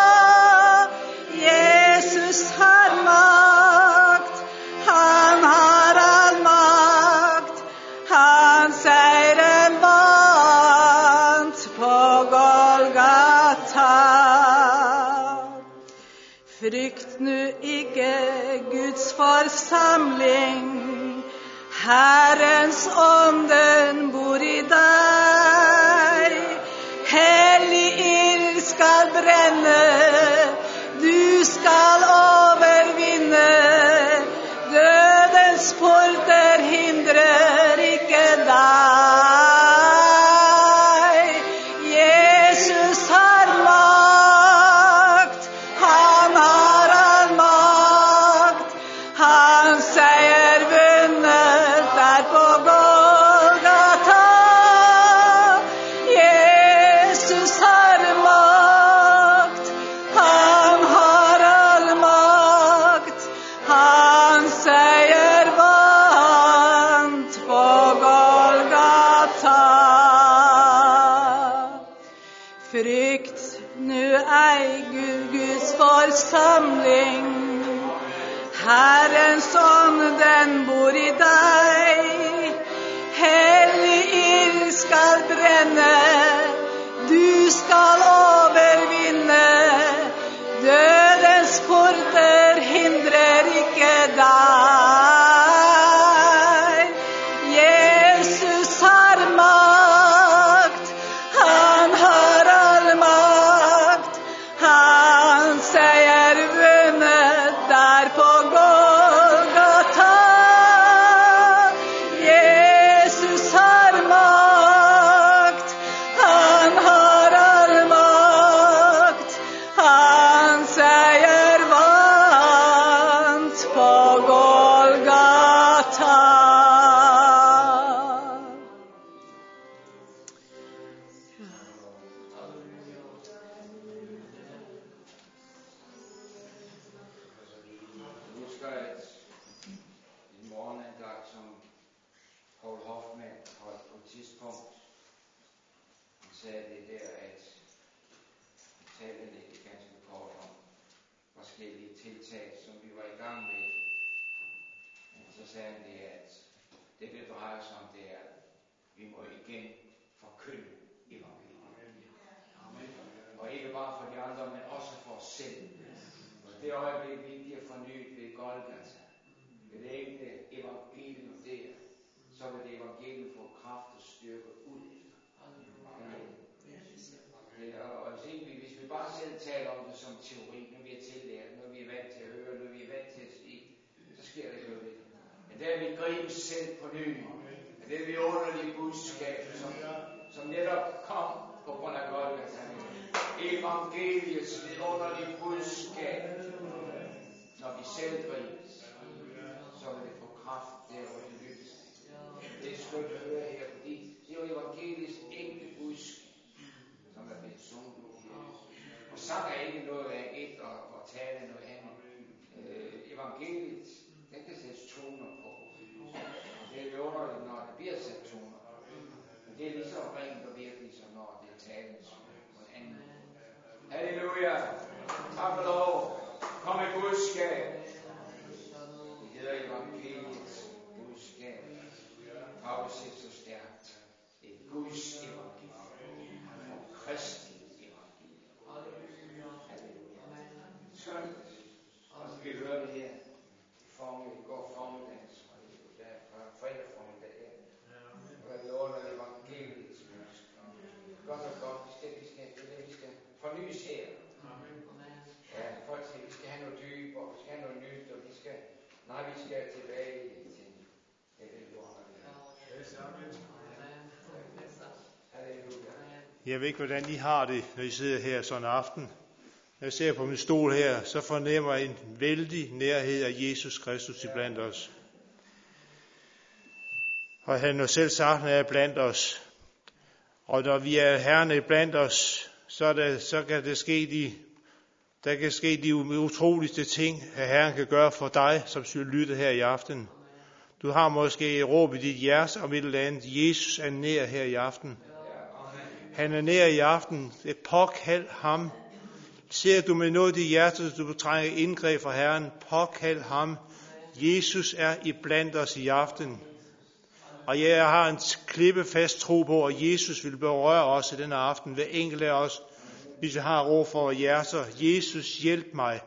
Jesus har makt, han har all makt. Han seieren Frykt nu ikke Guds forsamling, Herrens ånden bor i deg. Hellig ild skal brenne, du skal overvinne. Dødens porter hindrer ikke deg. Jesus har makt, han har all makt. Han seier vunnet der på Golgata. Jesus har makt, han har all makt. Han seier vant på Golgata. Frykt nu ei Guds forsamling, Herrens ånd den bor i deg. Hellig ild skal brenne, du skal overvinne. Dødens porter hindrer ikke deg. Jesus har makt, han har all makt. Han seier vunnet der på Golgata. Jesus har makt, han har all makt. Han seier vant på Golgata. Jeg husker en morgenandagt, som Paul Hoffmann holdt på et tidspunkt. Han sagde det der, at han talte lidt ganske kort om forskellige tiltag, som vi var i gang med. Men så sagde han det, at det drejer sig om, det er, at vi må igen forkynde evangeliet. Og ikke bare for de andre, men også for os selv. Det øjeblik, vi bliver fornyet ved Golgata, ved det enkelte evangelium der, så vil det evangelium få kraft og styrke ud efter. Og hvis vi bare selv taler om det som teori, når vi er tillært, når vi er vant til at høre, når vi er vant til at sige, så sker det ikke noget. Men der vi griber selv på ny, at det vidunderlige budskab, som netop kom på grund af Golgata, evangeliets vidunderlige budskab, når vi selv gribes, så vil det få kraft der, hvor det lyttes. Det er skønt at høre her, fordi det er jo evangeliets enkle budskab, som er blevet sunget. Og sang er ikke noget af et og det, når det bliver sat toner. Men det er lige så rent og virkelig, som når det er talens på en anden måde. Halleluja! Tak for lov. Kom med budskab. Det hedder evangeliets budskab. Paulus siger så stærkt. Det er Guds evangelium. Og Kristi evangelium. Halleluja. Sådan. Og så vi hører det her. Går formiddags. Fredag formiddag. Og jeg lover dig evangeliets budskab. Godt og godt. Vi skal fornyes her. Ja, folk siger, vi skal have noget dyb, og vi skal have noget nyt, og vi skal tilbage til Jeg ved ikke, hvordan I har det, når I sidder her sådan en aften. Når jeg ser på min stol her, så fornemmer jeg en vældig nærhed af Jesus Kristus iblandt os. Og han har selv sagt, at han er blandt os. Og når vi er Herren iblandt os, så kan det ske der kan ske de utroligste ting, at Herren kan gøre for dig, som skal lytte her i aften. Du har måske råb i dit hjerte om et eller andet. Jesus er nær her i aften. Han er nær i aften. Påkald ham. Ser du med noget i dit hjerte, du trænger indgreb fra Herren, påkald ham. Jesus er iblandt os i aften. Og jeg har en klippefast tro på, at Jesus vil berøre os i denne aften. Hver enkelt af os, hvis vi har råd for hjerter. Jesus, hjælp mig.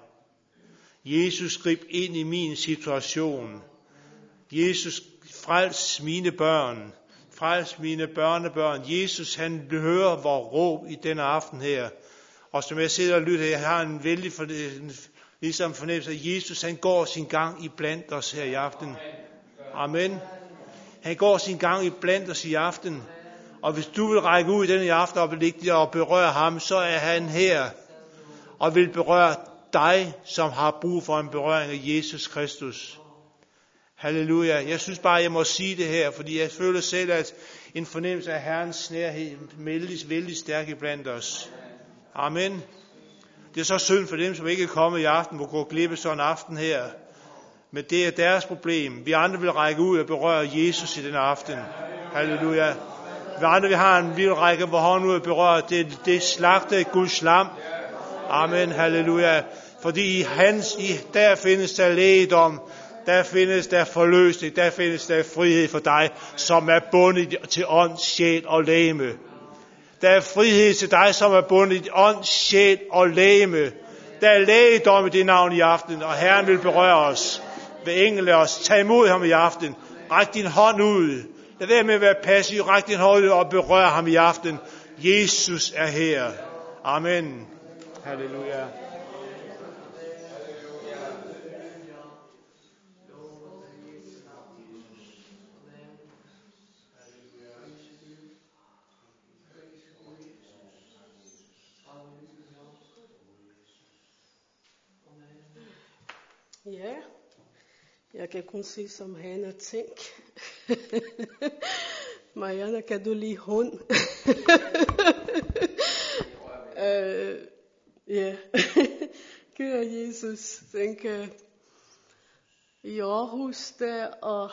Jesus, grib ind i min situation. Jesus, frels mine børn. Frels mine børnebørn. Jesus, han hører vores råb i denne aften her. Og som jeg sidder og lytter, jeg har en vældig fornemmelse, at Jesus, han går sin gang i blandt os her i aften. Amen. Han går sin gang i blandt os i aften. Og hvis du vil række ud i denne aften og berøre ham, så er han her. Og vil berøre dig, som har brug for en berøring af Jesus Kristus. Halleluja. Jeg synes bare, jeg må sige det her, fordi jeg føler selv, at en fornemmelse af Herrens nærhed meldes vældig stærk iblandt os. Amen. Det er så synd for dem, som ikke er kommet i aften, må gå glip af sådan en aften her. Men det er deres problem. Vi andre vil række ud og berøre Jesus i den aften. Halleluja. Vi andre vil række vor hånd ud og berøre det slagte Guds lam. Amen. Halleluja. Fordi der findes der lægedom. Der findes der forløsning. Der findes der frihed for dig, som er bundet til ånd, sjæl og legeme. Der er frihed til dig, som er bundet i ånd, sjæl og legeme. Der er lægedom i det navn i aften, og Herren vil berøre os. Ved enkelte os. Tag imod ham i aften. Ræk din hånd ud. Lad være med at være passiv. Ræk din hånd ud og berør ham i aften. Jesus er her. Amen. Halleluja. Ja, jeg kan kun sige, som han har tænkt. Marianne, kan du lide hund? Ja, kære Jesus, tænker i Aarhus der og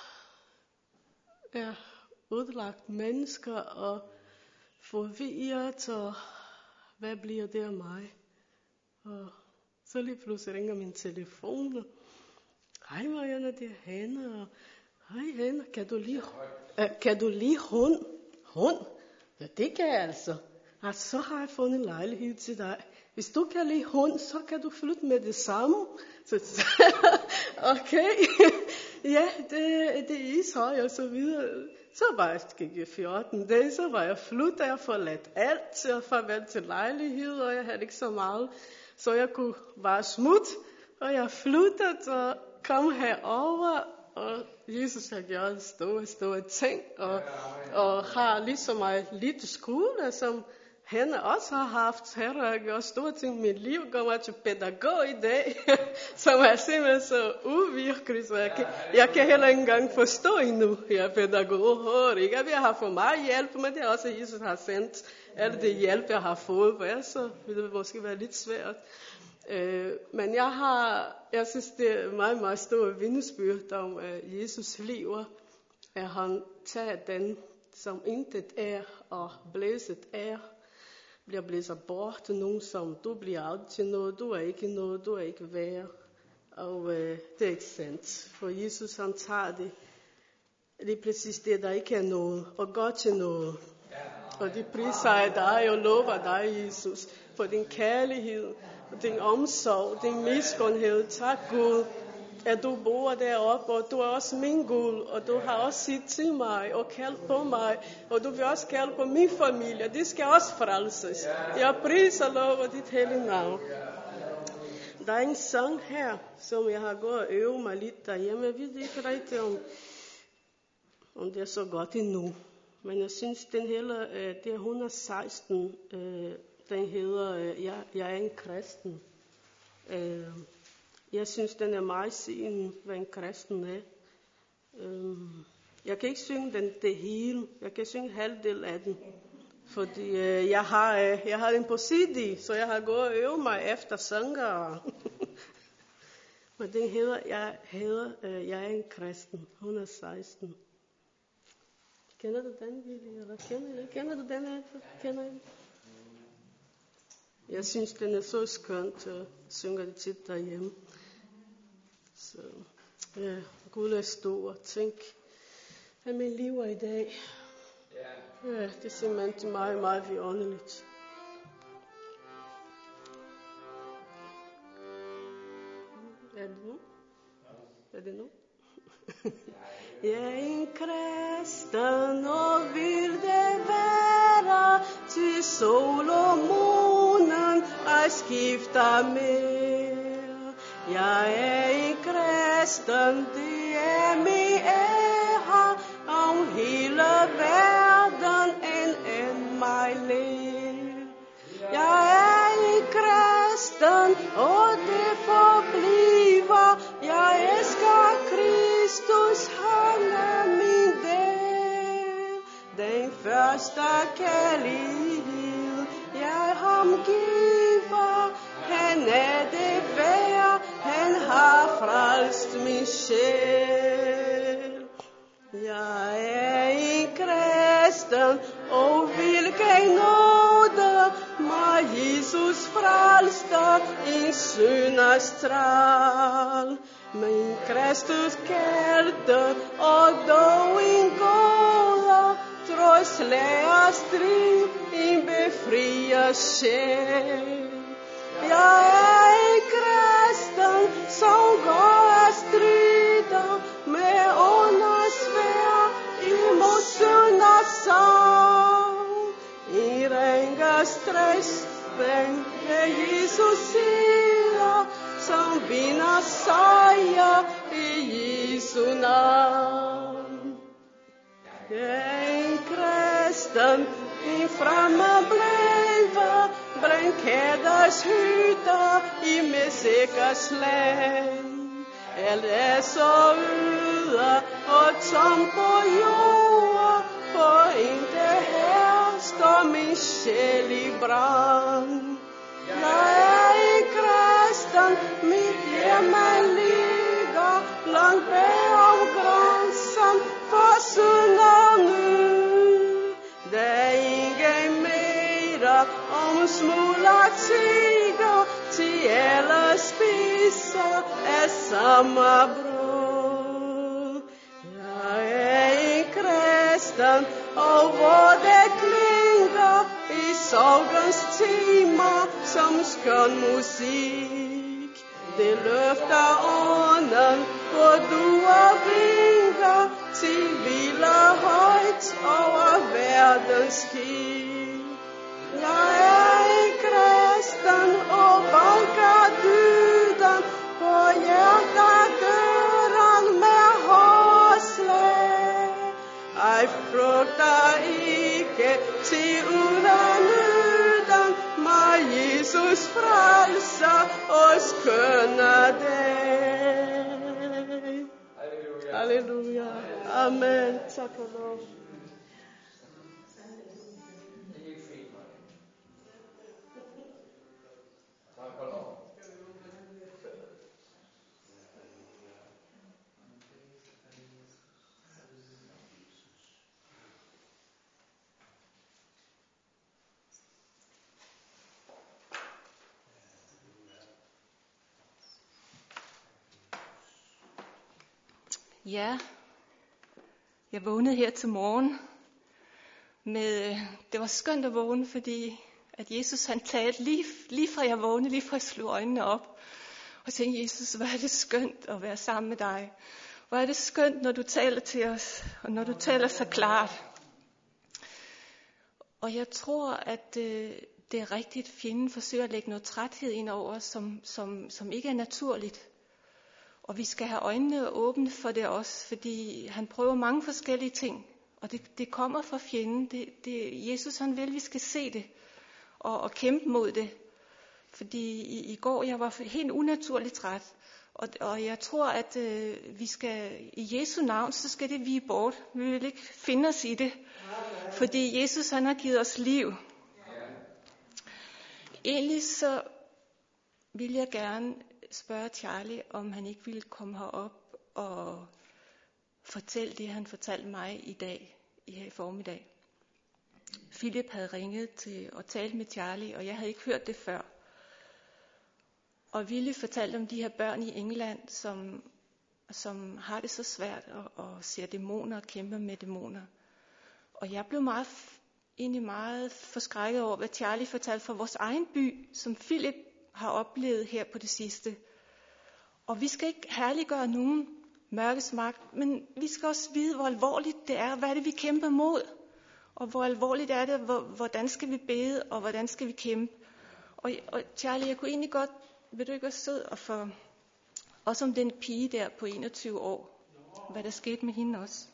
udlagt mennesker og forvirret, og hvad bliver det af mig? Og så lige pludselig ringer min telefon, og hej Marianne, det er Hanne, og hej Hanne, kan du lide hund? Hund? Ja, det kan jeg altså. Og så har jeg fundet en lejlighed til dig. Hvis du kan lide hund, så kan du flytte med det samme. Så okay, ja, det er Ishøj og så videre. Så gik jeg 14 dage, så var jeg flyttet, jeg forladt alt, og farvel til lejlighed, og jeg havde ikke så meget. Så jeg kunne bare smutte, og jeg flyttede og kom herover, og Jesus har gjort store ting, og har ligesom mig lidt skole, som han også har haft. Her har jeg gjort store ting i mit liv, kommer til pædagog i dag, som er simpelthen så uvirkelig, så jeg kan heller ikke engang forstå endnu, jeg er pædagog. Ikke at jeg har fået meget hjælp, men det er også, Jesus har sendt alt det hjælp, jeg har fået, for så vil det måske være lidt svært. Men jeg synes, det er meget, meget stor vidnesbyrd om Jesus liv. at han tager den, som intet er og blæset er, bliver blæset bort til nogen, som du bliver aldrig til noget, du er ikke værd. Og det er ikke sandt, for Jesus han tager det, lige præcis det, der ikke er noget, og går til noget. Og det priser jeg dig og lover dig, Jesus, for din kærlighed, og din omsorg, din miskundhed. Tak Gud, at du bor deroppe, og du er også min Gud, og du har også set til mig og kaldt på mig, og du vil også kalde på min familie. Det skal også frelses. Jeg priser og lover dit hellige navn. Der er en sang her, som jeg har gået og øvet mig lidt derhjemme. Jeg ved ikke rigtig, om det er så godt endnu. Men jeg synes, den hedder, det er 116, den hedder, jeg er en kristen. Jeg synes, den er meget sigende, hvad en kristen er. Jeg kan ikke synge den det hele. Jeg kan synge halvdel af den. Fordi jeg har den på CD, så jeg har gået og øvet mig efter sanger. Men den hedder, jeg er en kristen, 116. Kender du den, Willy? Eller kender du den? Kender I? Jeg synes, den er så skønt, og synger det tit derhjemme. Så, ja, Gud er stor. Tænk, hvad min liv er i dag. Ja, det er simpelthen meget, meget vidunderligt. Er det nu? Er det nu? Jeg er en kristen, og vil det være, til sol og månen jeg skifter med. Jeg er en kristen, det er min ære, om hele verden end mig lever. Jeg er en kristen, og det forbliver. Jeg elsker Kristus, han er min del. Den første kærlighed, jeg ham giver. Han er det værd, han har frelst min sjæl. Jeg er en kristen, og hvilken nåde, mig Jesus frelste en synders træl. Men Kristus kaldte, og dog en gåde, trods lærer strid, en befrier sjæl. Jeg er en kristen, som går og strider med åndens sværd imod synders savn. I ringe stress, den er Jesus side, som vinder sejr i Jesu navn. Jeg er en kristen, en fremme blevet, brænd kæders hytter i Messikas land. Alt er så yder og tom på jord, for intet her står min sjæl i brand. Jeg er en kristen, mit hjemme ligger langt bag om grænsen for synderne. Der er ingen mere om smuler tiger, til alle spiser af samme brød. Jeg er en kristen, og hvor det klinger i sorgens timer som skøn musik. Det løfter ånden, hvor du er vinker, til hviler højt over verdens skib. Jeg er en kristen, og banker dyden på hjertegøren med hårslag. Jeg frygter ikke til uden nyden, mig Jesus frelser og skønner dig. Halleluja. Amen. Tak for lov. Ja, jeg vågnede her til morgen. Det var skønt at vågne, fordi at Jesus han talte lige fra jeg vågnede, lige fra jeg slog øjnene op. Og tænkte, Jesus, hvor er det skønt at være sammen med dig. Hvor er det skønt, når du taler til os, og når du taler så klart. Og jeg tror, at det er rigtigt, at fjenden forsøger at lægge noget træthed ind over os, som ikke er naturligt. Og vi skal have øjnene åbne for det også, fordi han prøver mange forskellige ting. Og det kommer fra fjenden. Jesus han vil, vi skal se det og kæmpe mod det. Fordi i går, jeg var helt unaturligt træt. Og jeg tror, at vi skal i Jesu navn, så skal det vige bort. Vi vil ikke finde os i det. Fordi Jesus han har givet os liv. Egentlig så vil jeg gerne spørge Charlie, om han ikke ville komme herop og fortælle det, han fortalte mig i dag, her i formiddag. Philip havde ringet til og talt med Charlie, og jeg havde ikke hørt det før. Og Ville fortalte om de her børn i England, som har det så svært og ser dæmoner og kæmper med dæmoner. Og jeg blev meget forskrækket over, hvad Charlie fortalte fra vores egen by, som Philip har oplevet her på det sidste. Og vi skal ikke herliggøre nogen mørkets magt, men vi skal også vide, hvor alvorligt det er, hvad er det, vi kæmper mod. Og hvor alvorligt er det, hvordan skal vi bede, og hvordan skal vi kæmpe. Og Charlie, jeg kunne egentlig godt, vil du ikke være sød, og for også om den pige der på 21 år, hvad der skete med hende også.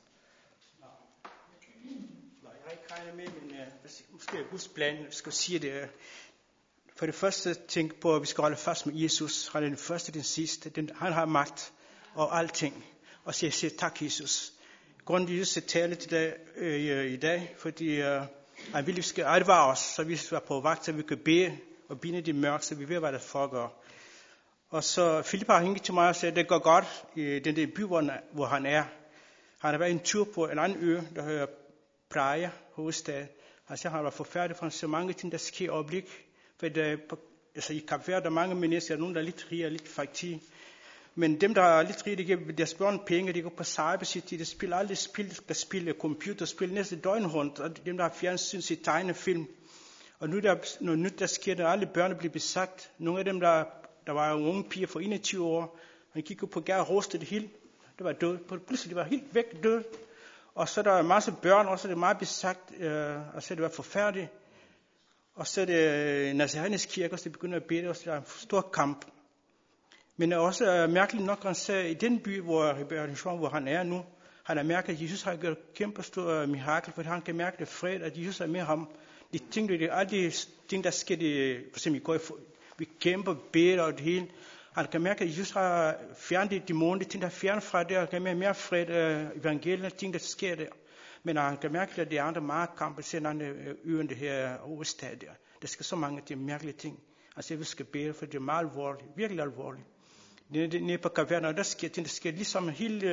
Jeg har ikke regnet med, men måske Guds plan skal sige det. For det første tænk på, at vi skal holde fast med Jesus. Han er den første, den sidste. Han har magt og alting. Og så jeg siger tak, Jesus. Grunden til, at Jesus taler til dig i dag, fordi han vil, vi skal advare os, så vi skal være på vagt, så vi kan bede og binde det mørke, så vi ved, hvad der foregår. Og så Philip har hængt til mig og sagde, at det går godt i den der by, hvor han er. Han har været en tur på en anden ø, der hedder Praia, hovedstad. Han siger, han var forfærdelig, for han ser mange ting, der sker i øjeblik. For i Kap Verde, der er mange mennesker, nogen, der er lidt rige og lidt fattige. Men dem, der er lidt rige, de giver deres børn penge, de går på cybercity, de spiller aldrig spil, der spiller computerspil næste døgn rundt. Og dem, der har fjernsyn til tegnefilm. Og nu noget nyt, der sker, når alle børn bliver besagt. Nogle af dem, der var unge piger for 21 år, han kiggede på gær og rostede det hele. Det var død. Pludselig det var helt væk død. Og så der er en masse børn, og så er det meget besagt, og så det var forfærdeligt. Og så er det Nazarenes kirke, og så begynder at bede, og så er en stor kamp. Men også mærkeligt nok, han sagde, i den by, hvor han er nu, han har mærket, at Jesus har gjort kæmpe stor mirakel, for han kan mærke det fred, at Jesus er med ham. Alle de ting, der sker, for eksempel i går, vi kæmper, beder og det hele. Han kan mærke, at Jesus har fjernet dæmoner, de ting, der er fjernet fra det, og kan mærke mere fred, evangeliet, ting, der sker der. Men han kan mærke, at det er andre meget kampe, selv andre øen, det her hovedstad der. Der skal så mange af de mærkelige ting. Altså, vi skal bede, for det er meget alvorligt, virkelig alvorligt. Nede på Kap Verde, og der sker ligesom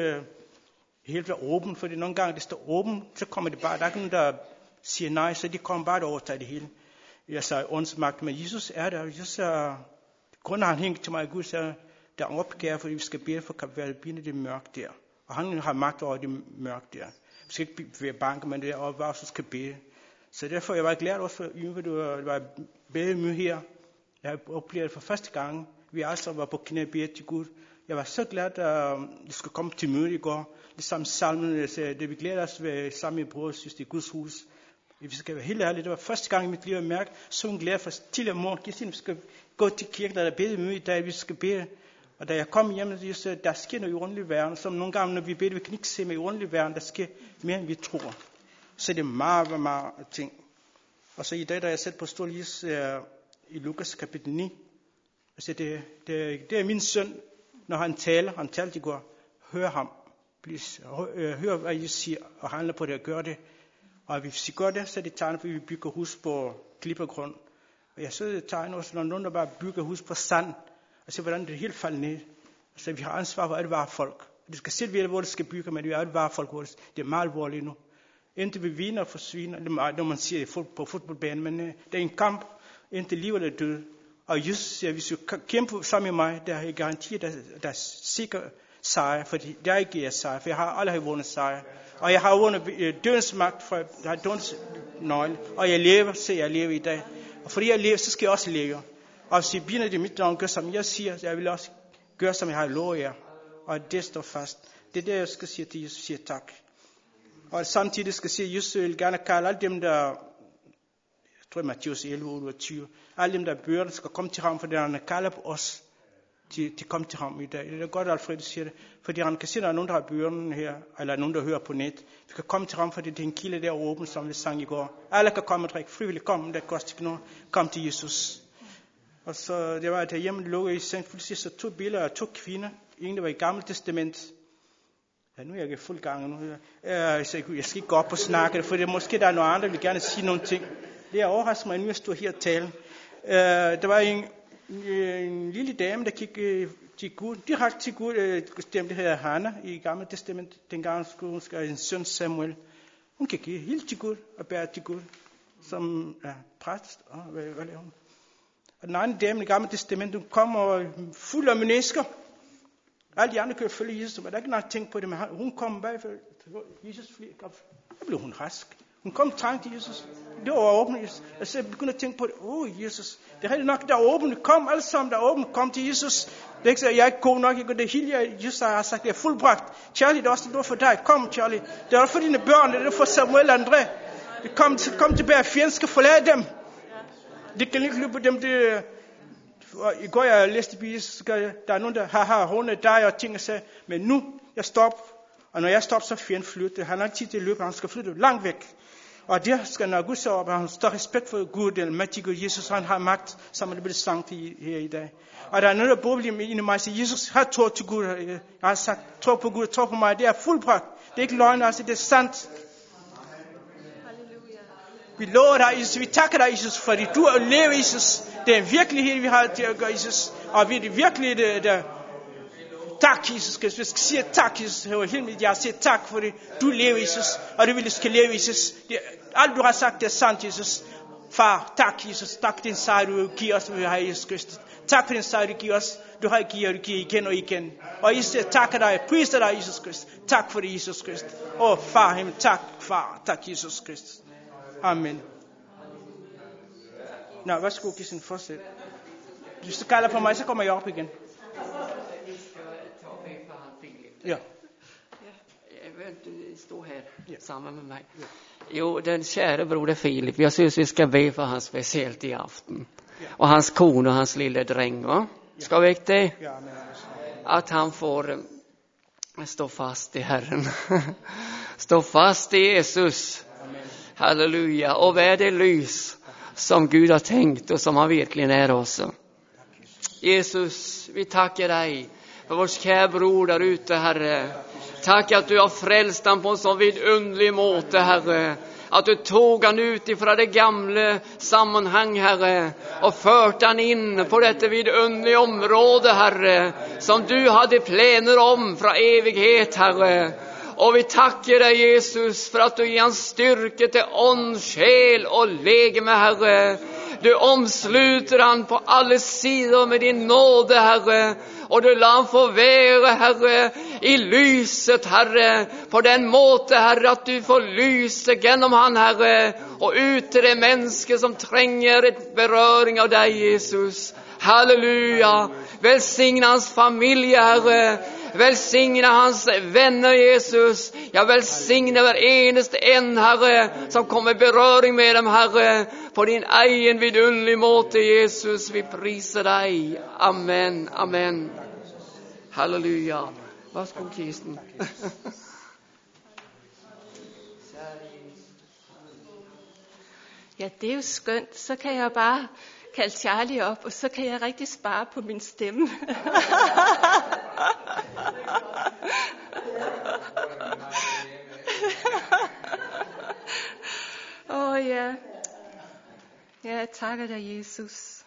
helt åben, fordi nogle gange det står åben, så kommer det bare, der er ikke nogen, der siger nej, så de kommer bare over til det hele. Jeg sagde åndsmagt, men Jesus er der, Jesus er, grunden han hænger til mig, Gud siger, der er opgave, fordi vi skal bede for Kap Verde, binde det mørke der. Og han har magt over det mørke der. Vi skal ikke være bange, men det er også, så skal bede. Så derfor jeg var glad også for, at du var bede med her. Jeg har oplevet det for første gang. Vi altså var på knæ bede til Gud. Jeg var så glad, at du skulle komme til møde i går. Det samme salmen, det vi glæder os ved sammen med bror og søster i Guds hus. Vi skal være helt ærlige. Det var første gang i mit liv, at mærke så en glæde for tidligere morgen. Vi skal gå til kirken, der er bede møde i dag. Vi skal bede. Og da jeg kom hjem, så der sker noget i ordentlig verden. Som nogle gange, når vi beder, vi kan ikke se med i ordentlig verden. Der sker mere, end vi tror. Så det er meget, meget ting. Og så i dag, da jeg sætter på stor lys i Lukas kapitel 9. Altså det er min søn, når han talte i går. Hør ham. Please. Hør, hvad jeg siger, og handler på det og gør det. Og hvis vi gør det, så er det tegnet, for vi bygger hus på klippegrund. Og jeg så det tegner også, når nogen der bare bygger hus på sand, og se hvordan det helt falder ned. Altså vi har ansvar for at advare folk. Det skal selv vide, hvor det skal bygge, men vi har advare folk, hvor det er meget alvorligt nu. Indtil vi viner og forsvinder, når man siger det på fodboldbanen, men det er en kamp, indtil liv eller død. Og Jesus siger, hvis du kæmper sammen med mig, der er garanti, der sejr, fordi jeg giver sejr, for jeg har aldrig vundet sejr. Og jeg har vundet dødens magt, for jeg har dødens nøgle, og jeg lever, så jeg lever i dag. Og fordi jeg lever, så skal jeg også leve. Og hvis I binder det mit navn, gør som jeg siger, så jeg vil også gøre, som jeg har lovet jer. Og det står fast. Det er det, jeg skal sige til Jesus, siger tak. Og samtidig skal jeg sige, at Jesus vil gerne kalde alle dem, der, jeg tror Matthæus 11:28, alle dem, der er byrden, skal komme til ham, fordi han kalder på os. De kommer til ham i dag. Det er godt, Alfred siger det. Fordi han kan se, at der er nogen, der har byrden her, eller nogen, der hører på net. Vi kan komme til ham, fordi det er en kilde der åben, som vi sang i går. Alle kan komme og drikke frivilligt. Kom, det koster ikke noget. Kom til Jesus. Og så det var, at hjemme lukkede i St. Fulcis, så 2 billeder af 2 kvinder. En, der var i Gamle Testament. Ja, nu er jeg i fuld gang nu. Jeg skal ikke gå op og snakke, for det måske der er noget andet, der vil gerne sige nogle ting. Det er overraskende mig, nu jeg står her og taler. Der var en lille dame, der gik til Gud, direkte til Gud, det hedder Hanna i Gamle Testament, dengang hun skal en søn Samuel. Hun gik helt til Gud og bære til Gud, som præst. Hvad laver hun? Og den anden dame i Gamle Testament, hun kommer fuld af mennesker. Alle de andre kan følge Jesus, men der er ikke noget tænkt på det, men hun kom bagfør Jesus, så blev hun rask. Hun kom trang til Jesus. Det var åbent, Jesus. Og så begyndte at tænke på det. Jesus, det er rigtig nok, der er åbent. Kom alle sammen, der er åbent. Kom til Jesus. Det er ikke så, jeg er ikke god nok. Det hele, Jesus har sagt, det er fuldbragt. Charlie, det er også noget for dig. Kom, Charlie. Det er for dine børn. Det er for Samuel og André. Kom tilbage. Fjenden skal forlade dem. Det kan ikke løbe dem. I går jeg læste Bibelen, der er nogen, der har rundet dig og ting og sager. Men nu, jeg stopper. Og når jeg stopper, så fjenden flytter. Han har ikke tid til at løbe. Han skal flytte langt væk. Og det skal når Gud så op, han står respekt for Gud, den mægtige Gud, Jesus, han har magt, som det bliver sagt her i dag. Og der er noget, der bor i mig, siger, Jesus har tro til Gud. Jeg har sagt, tro på Gud, tro på mig, det er fuldbragt. Det er ikke løgn, altså det er sandt. Vi lover dig, Jesus, vi takker dig, Jesus, fordi du er lever, Jesus. Det er en virkelighed, vi har til at gøre, Jesus. Og vi er det virkelig, det tak, Jesus. Jeg skal sige tak, Jesus. Jeg siger tak, fordi du lever, Jesus. Og du vil, du skal leve, Jesus. Alt du har sagt, det er sandt, Jesus. Far, tak, Jesus. Tak for din sejr, du giver os, vi har Jesus Kristus. Tak for din sejr, du giver os. Du har givet, og du giver igen og igen. Og jeg siger tak af dig, priser dig, Jesus Kristus. Tak for det, Jesus Kristus. Far, himmel, tak, far. Tak, Jesus Kristus. Amen. Nå, værsgo, giv sin forsæt. Hvis du kalder på mig, så kommer jeg op igen. Ja. Du står här sammen med mig. Jo, den kära broder Filip, jag syns vi ska be för han speciellt i aften. Och hans kone och hans lille dräng, va? Ska vi inte det? Att han får stå fast i Herren. Stå fast i Jesus. Halleluja. Och vad är det lys som Gud har tänkt och som han verkligen är också. Jesus, vi tackar dig för vår kära bror där ute, Herre. Tack att du har frälst han på en sån vidunderlig måte, Herre. Att du tog han ut ifrån det gamla sammanhang, Herre. Och fört han in på detta vidunderliga område, Herre. Som du hade planer om från evighet, Herre. Och vi tackar dig, Jesus, för att du ger hans styrka till ånd, själ och legeme, Herre. Du omsluter han på alla sidor med din nåde, Herre. Och du låter han få vara, Herre, i lyset, Herre. På den måte, Herre, att du får lysa genom han, Herre. Och ut till de människor som tränger ett beröring av dig, Jesus. Halleluja. Välsigna hans familj, Herre. Välsigna hans vänner, Jesus. Jag välsignar var eneste en, Herre, som kommer i beröring med dem, Herre. På din egen vidunderlig måte, Jesus. Vi prisar dig. Amen, amen. Halleluja. Varsågod, Kirsten. Ja, det er jo skønt. Så kan jeg bare kalde Charlie op, og så kan jeg rigtig spare på min stemme. Ja. Ja, jeg takker dig, Jesus.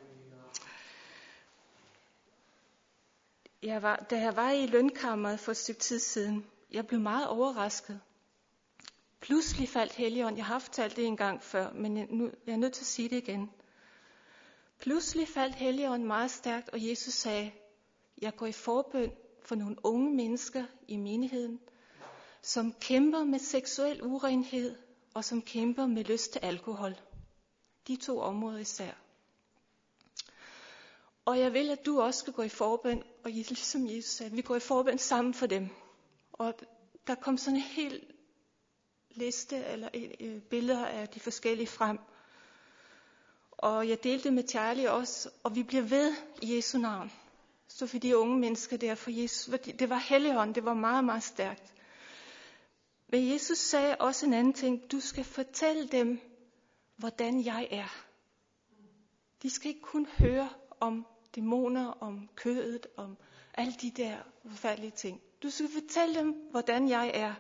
Da jeg var i lønkammeret for et stykke tid siden, jeg blev meget overrasket. Pludselig faldt Helligånden. Jeg har fortalt det en gang før, men jeg er nødt til at sige det igen. Pludselig faldt Helligånden meget stærkt, og Jesus sagde, jeg går i forbøn for nogle unge mennesker i menigheden, som kæmper med seksuel urenhed og som kæmper med lyst til alkohol. De 2 områder især. Og jeg vil, at du også skal gå i forbøn, og ligesom Jesus sagde, at vi går i forbøn sammen for dem. Og der kom sådan en hel liste eller billeder af de forskellige frem. Og jeg delte det med Charlie også, og vi bliver ved i Jesu navn. Så for de unge mennesker der, for Jesus, det var Helligånden, det var meget, meget stærkt. Men Jesus sagde også en anden ting, du skal fortælle dem, hvordan jeg er. De skal ikke kun høre om dæmoner, om kødet, om alle de der forfærdelige ting. Du skal fortælle dem, hvordan jeg er.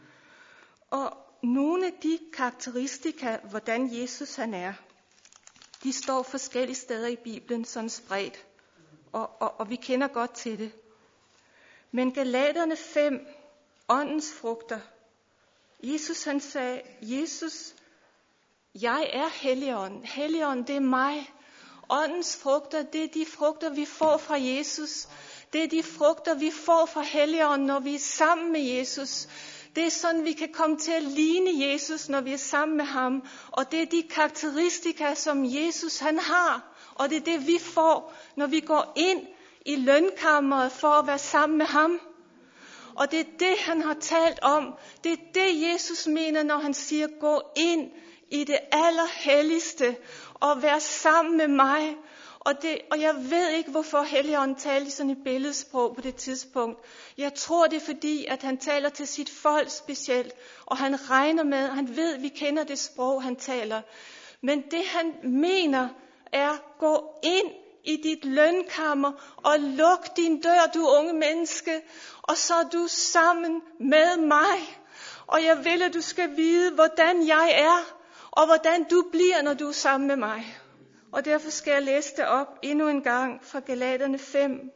Og nogle af de karakteristika, hvordan Jesus han er, de står forskellige steder i Bibelen, sådan spredt. Og vi kender godt til det. Men Galaterne 5, åndens frugter. Jesus han sagde, Jesus, jeg er Helligånden. Helligånden, det er mig. Åndens frugter, det er de frugter, vi får fra Jesus. Det er de frugter, vi får fra Helligånden, når vi er sammen med Jesus. Det er sådan, vi kan komme til at ligne Jesus, når vi er sammen med ham. Og det er de karakteristika, som Jesus han har. Og det er det, vi får, når vi går ind i lønkammeret for at være sammen med ham. Og det er det, han har talt om. Det er det, Jesus mener, når han siger, gå ind i det allerhelligste og vær sammen med mig. Og jeg ved ikke, hvorfor Helligånden talte i sådan et billedsprog på det tidspunkt. Jeg tror, det er fordi, at han taler til sit folk specielt. Og han regner med, han ved, at vi kender det sprog, han taler. Men det, han mener, er, gå ind i dit lønkammer og luk din dør, du unge menneske. Og så er du sammen med mig. Og jeg vil, at du skal vide, hvordan jeg er. Og hvordan du bliver, når du er sammen med mig. Og derfor skal jeg læse det op endnu en gang fra Galaterne 5,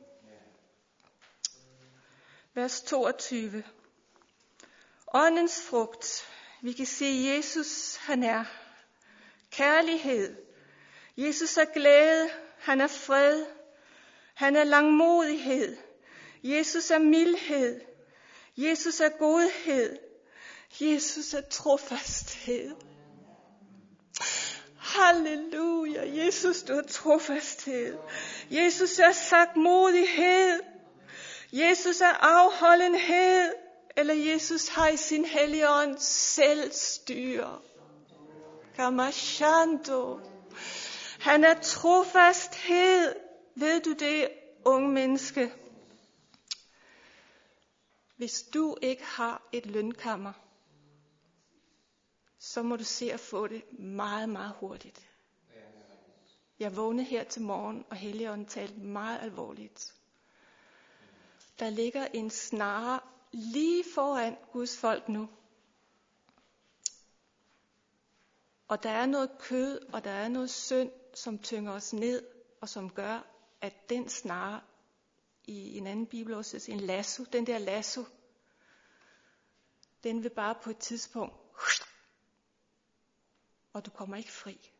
vers 22. Åndens frugt. Vi kan se, Jesus han er kærlighed. Jesus er glæde. Han er fred. Han er langmodighed. Jesus er mildhed. Jesus er godhed. Jesus er trofasthed. Halleluja, Jesus, du er trofasthed. Jesus er sagtmodighed. Jesus er afholdenhed. Eller Jesus har i sin hellige ånd selvstyre. Kamashanto. Han er trofasthed. Ved du det, unge menneske? Hvis du ikke har et lønkammer, så må du se at få det meget, meget hurtigt. Jeg vågnede her til morgen, og Helligånden talte meget alvorligt. Der ligger en snare lige foran Guds folk nu. Og der er noget kød, og der er noget synd, som tynger os ned, og som gør, at den snare, i en anden bibeloversættelse, en lasso, den der lasso, den vil bare på et tidspunkt, og du kommer ikke fri.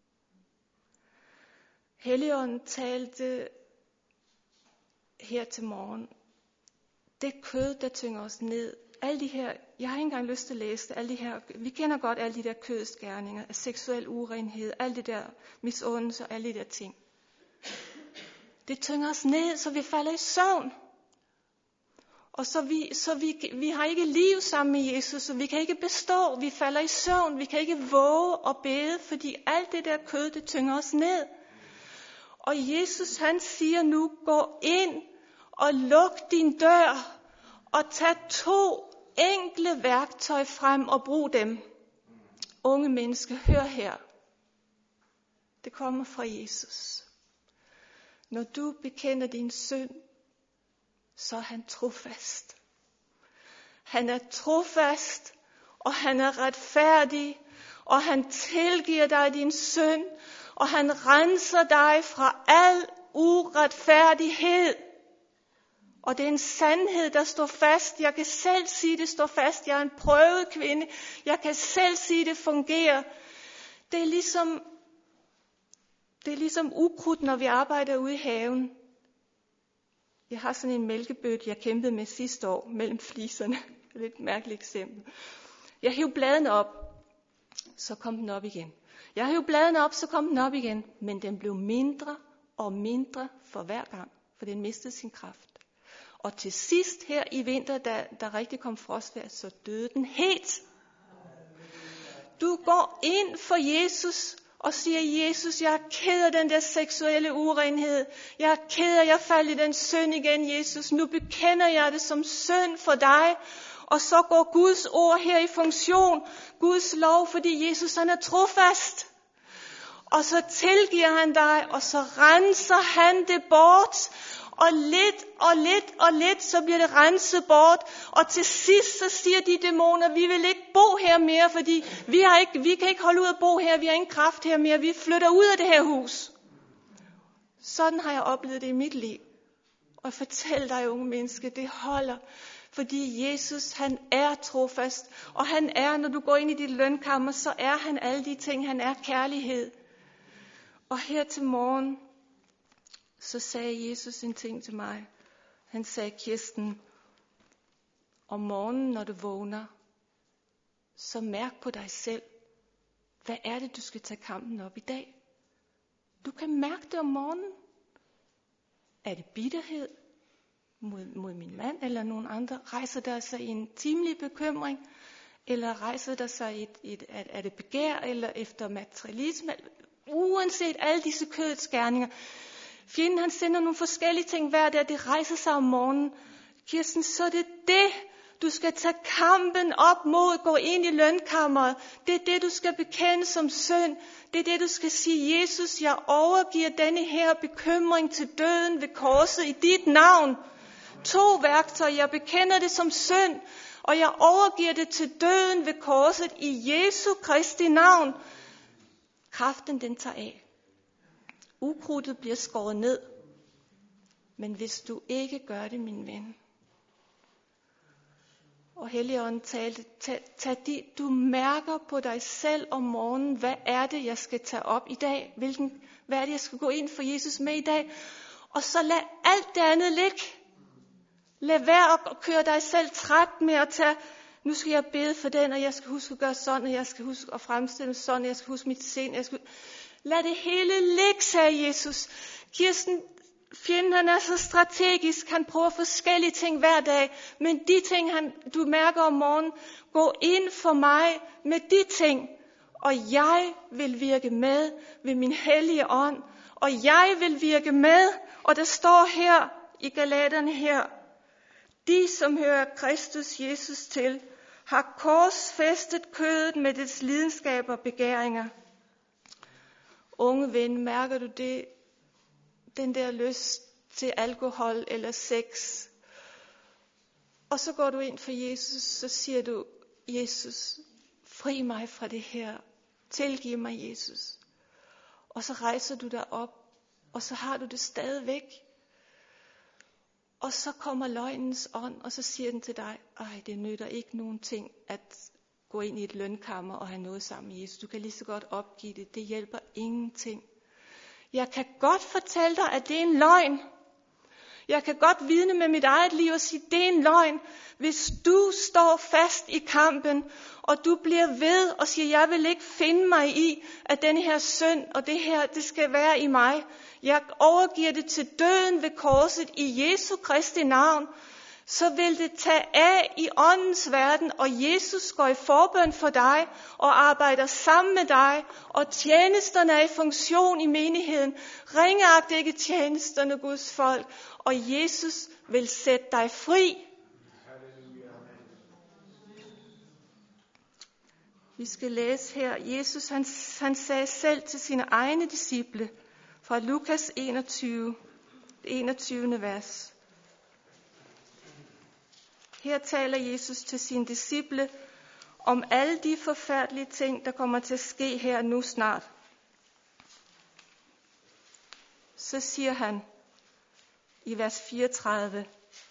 Helligånden talte her til morgen. Det kød, der tynger os ned. Alle de her, jeg har ikke engang lyst til at læse det. Alle de her, vi kender godt alle de der kødsgerninger, af seksuel urenhed, alle de der misundelser, alle de der ting. Det tynger os ned, så vi falder i søvn. Og så vi har ikke liv sammen med Jesus, så vi kan ikke bestå. Vi falder i søvn, vi kan ikke våge at bede, fordi alt det der kød, det tynger os ned. Og Jesus han siger nu, gå ind og luk din dør, og tag 2 enkle værktøj frem og brug dem. Unge mennesker, hør her. Det kommer fra Jesus. Når du bekender din synd, så er han trofast. Han er trofast, og han er retfærdig, og han tilgiver dig din synd, og han renser dig fra al uretfærdighed. Og det er en sandhed, der står fast. Jeg kan selv sige, det står fast. Jeg er en prøvet kvinde. Jeg kan selv sige, det fungerer. Det er ligesom ukrudt, når vi arbejder ude i haven. Jeg har sådan en mælkebøtte, jeg kæmpede med sidste år mellem fliserne. Det er et lidt mærkeligt eksempel. Jeg hævde bladene op, så kom den op igen. Jeg hævde bladene op, så kom den op igen. Men den blev mindre og mindre for hver gang, for den mistede sin kraft. Og til sidst her i vinter, da der rigtig kom frostvejr, så døde den helt. Du går ind for Jesus og siger, Jesus, jeg er ked af den der seksuelle urenhed. Jeg er ked af, at jeg faldt i den synd igen, Jesus. Nu bekender jeg det som synd for dig. Og så går Guds ord her i funktion. Guds lov, fordi Jesus han er trofast. Og så tilgiver han dig, og så renser han det bort. Og lidt, så bliver det renset bort. Og til sidst, så siger de dæmoner, vi vil ikke bo her mere, fordi vi kan ikke holde ud at bo her, vi har ingen kraft her mere, vi flytter ud af det her hus. Sådan har jeg oplevet det i mit liv. Og fortæl dig, unge menneske, det holder. Fordi Jesus, han er trofast, og han er, når du går ind i dit lønkammer, så er han alle de ting, han er kærlighed. Og her til morgen, så sagde Jesus en ting til mig. Han sagde, Kirsten, om morgenen, når du vågner, så mærk på dig selv, hvad er det, du skal tage kampen op i dag? Du kan mærke det om morgenen. Er det bitterhed mod min mand eller nogen andre? Rejser der sig en timelig bekymring? Eller rejser der sig er det begær eller efter materialisme? Uanset alle disse kødets gerninger. Fjenden han sender nogle forskellige ting hver dag, det rejser sig om morgenen. Kirsten, så er det, du skal tage kampen op mod, gå ind i lønkammeret. Det er det, du skal bekende som synd. Det er det, du skal sige, Jesus, jeg overgiver denne her bekymring til døden ved korset i dit navn. 2 værktøjer, jeg bekender det som synd, og jeg overgiver det til døden ved korset i Jesu Kristi navn. Kraften den tager af. Ukrudtet bliver skåret ned. Men hvis du ikke gør det, min ven. Og Helligånden talte, du mærker på dig selv om morgenen, hvad er det, jeg skal tage op i dag? Hvad er det, jeg skal gå ind for Jesus med i dag? Og så lad alt det andet ligge. Lad være at køre dig selv træt med at tage, nu skal jeg bede for den, og jeg skal huske at gøre sådan, og jeg skal huske at fremstille sådan, og jeg skal huske mit sind. Lad det hele ligge, sagde Jesus. Kirsten, fjenden han er så strategisk, han prøver forskellige ting hver dag, men de ting, du mærker om morgenen, gå ind for mig med de ting, og jeg vil virke med ved min hellige ånd, og jeg vil virke med, og der står her i Galaterne her, de som hører Kristus Jesus til, har korsfæstet kødet med dets lidenskaber og begæringer. Unge ven, mærker du det? Den der lyst til alkohol eller sex. Og så går du ind for Jesus, så siger du, Jesus, fri mig fra det her. Tilgiv mig, Jesus. Og så rejser du dig op, og så har du det stadigvæk. Og så kommer løgnens ånd, og så siger den til dig, det nytter ikke nogen ting at gå ind i et lønkammer og have noget sammen med Jesus. Du kan lige så godt opgive det. Det hjælper ingenting. Jeg kan godt fortælle dig, at det er en løgn. Jeg kan godt vidne med mit eget liv og sige, at det er en løgn. Hvis du står fast i kampen, og du bliver ved og siger, jeg vil ikke finde mig i, at denne her synd og det her, det skal være i mig. Jeg overgiver det til døden ved korset i Jesu Kristi navn. Så vil det tage af i åndens verden, og Jesus går i forbøn for dig, og arbejder sammen med dig, og tjenesterne er i funktion i menigheden. Ringeagt ikke tjenesterne, Guds folk, og Jesus vil sætte dig fri. Vi skal læse her, Jesus han sagde selv til sine egne disciple, fra Lukas 21, 21. vers. Her taler Jesus til sine disciple om alle de forfærdelige ting, der kommer til at ske her nu snart. Så siger han i vers 34,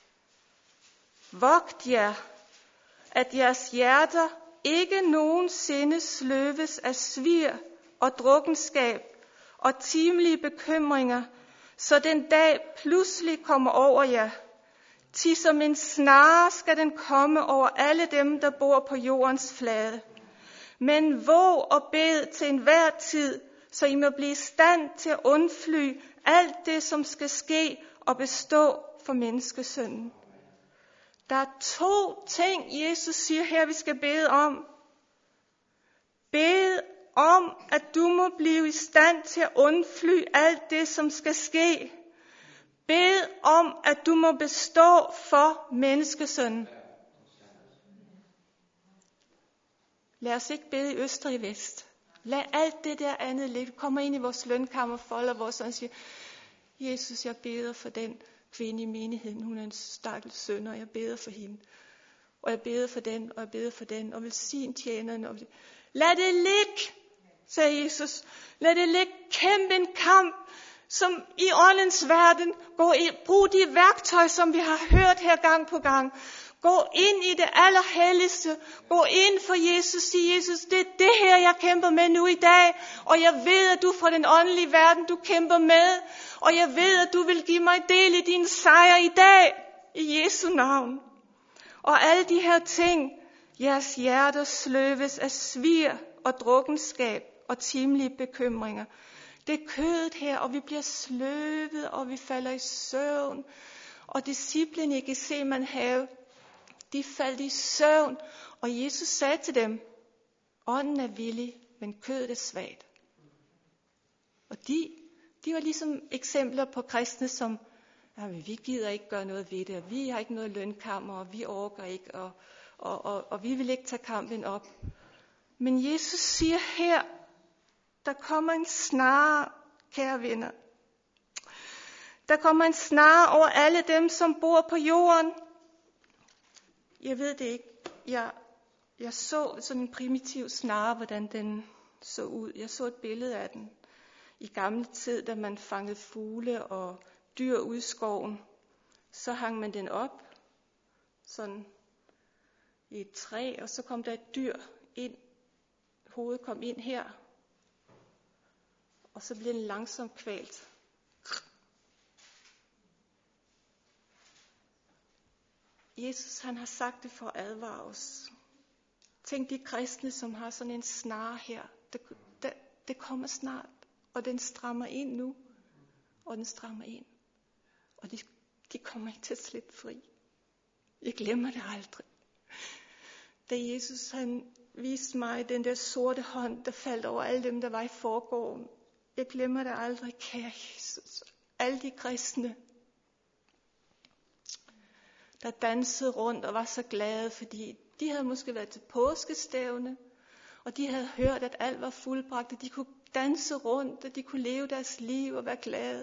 vogt jer, at jeres hjerter ikke nogensinde sløves af svir og drukkenskab og timelige bekymringer, så den dag pludselig kommer over jer. Til som en snare skal den komme over alle dem, der bor på jordens flade. Men våg og bed til enhver tid, så I må blive i stand til at undfly alt det, som skal ske og bestå for menneskesønnen. Der er 2 ting, Jesus siger her, vi skal bede om. Bed om, at du må blive i stand til at undfly alt det, som skal ske. Bed om, at du må bestå for menneskesønnen. Lad os ikke bede i øst og i vest. Lad alt det der andet ligge. Kommer ind i vores lønkammer, folder vores og siger, Jesus, jeg beder for den kvinde i menigheden. Hun er en stakkels søn, og jeg beder for hende. Og jeg beder for den, og jeg beder for den, og velsign tjeneren. Lad det ligge, sagde Jesus. Lad det ligge. Kæmpe en kamp, som i åndens verden. Brug de værktøjer, som vi har hørt her gang på gang. Gå ind i det allerhelligste. Gå ind for Jesus. Sig Jesus, det er det her, jeg kæmper med nu i dag. Og jeg ved, at du fra den åndelige verden, du kæmper med. Og jeg ved, at du vil give mig del i din sejr i dag. I Jesu navn. Og alle de her ting, jeres hjerter sløves af svir og drukkenskab og timelige bekymringer. Det er kødet her, og vi bliver sløvet, og vi falder i søvn. Og disciplene i Getsemane have, de faldt i søvn, og Jesus sagde til dem, ånden er villig, men kødet er svagt. Og de var ligesom eksempler på kristne, som, vi gider ikke gøre noget ved det, og vi har ikke noget lønkammer, og vi orker ikke, og vi vil ikke tage kampen op. Men Jesus siger her, der kommer en snare, kære venner. Der kommer en snare over alle dem, som bor på jorden. Jeg ved det ikke. Jeg så sådan en primitiv snare, hvordan den så ud. Jeg så et billede af den. I gamle tid, da man fangede fugle og dyr ud i skoven, så hang man den op, sådan i et træ, og så kom der et dyr ind. Hovedet kom ind her, og så blev den langsomt kvalt. Jesus, han har sagt det for at advare os. Tænk de kristne, som har sådan en snare her. Det kommer snart, og den strammer ind nu, og den strammer ind. Og de kommer ikke til at slippe fri. Jeg glemmer det aldrig. Da Jesus, han viste mig den der sorte hånd, der faldt over alle dem, der var i forgården. Jeg glemmer det aldrig, kære Jesus. Alle de kristne, der dansede rundt og var så glade, fordi de havde måske været til påskestævne, og de havde hørt, at alt var fuldbragt, og de kunne danse rundt, og de kunne leve deres liv og være glade.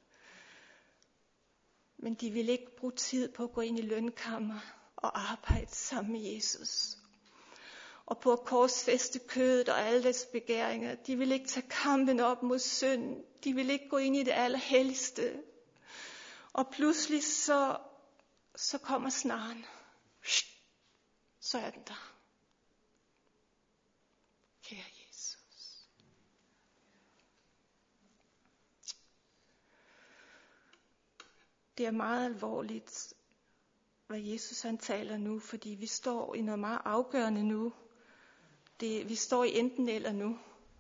Men de ville ikke bruge tid på at gå ind i lønkammer og arbejde sammen med Jesus. Og på at korsfæste kødet og alle dets begæringer. De ville ikke tage kampen op mod synden. De ville ikke gå ind i det allerhelligste. Og pludselig så kommer snaren. Så er den der. Kære Jesus. Det er meget alvorligt, hvad Jesus han taler nu, fordi vi står i noget meget afgørende nu. Vi står i enten eller nu.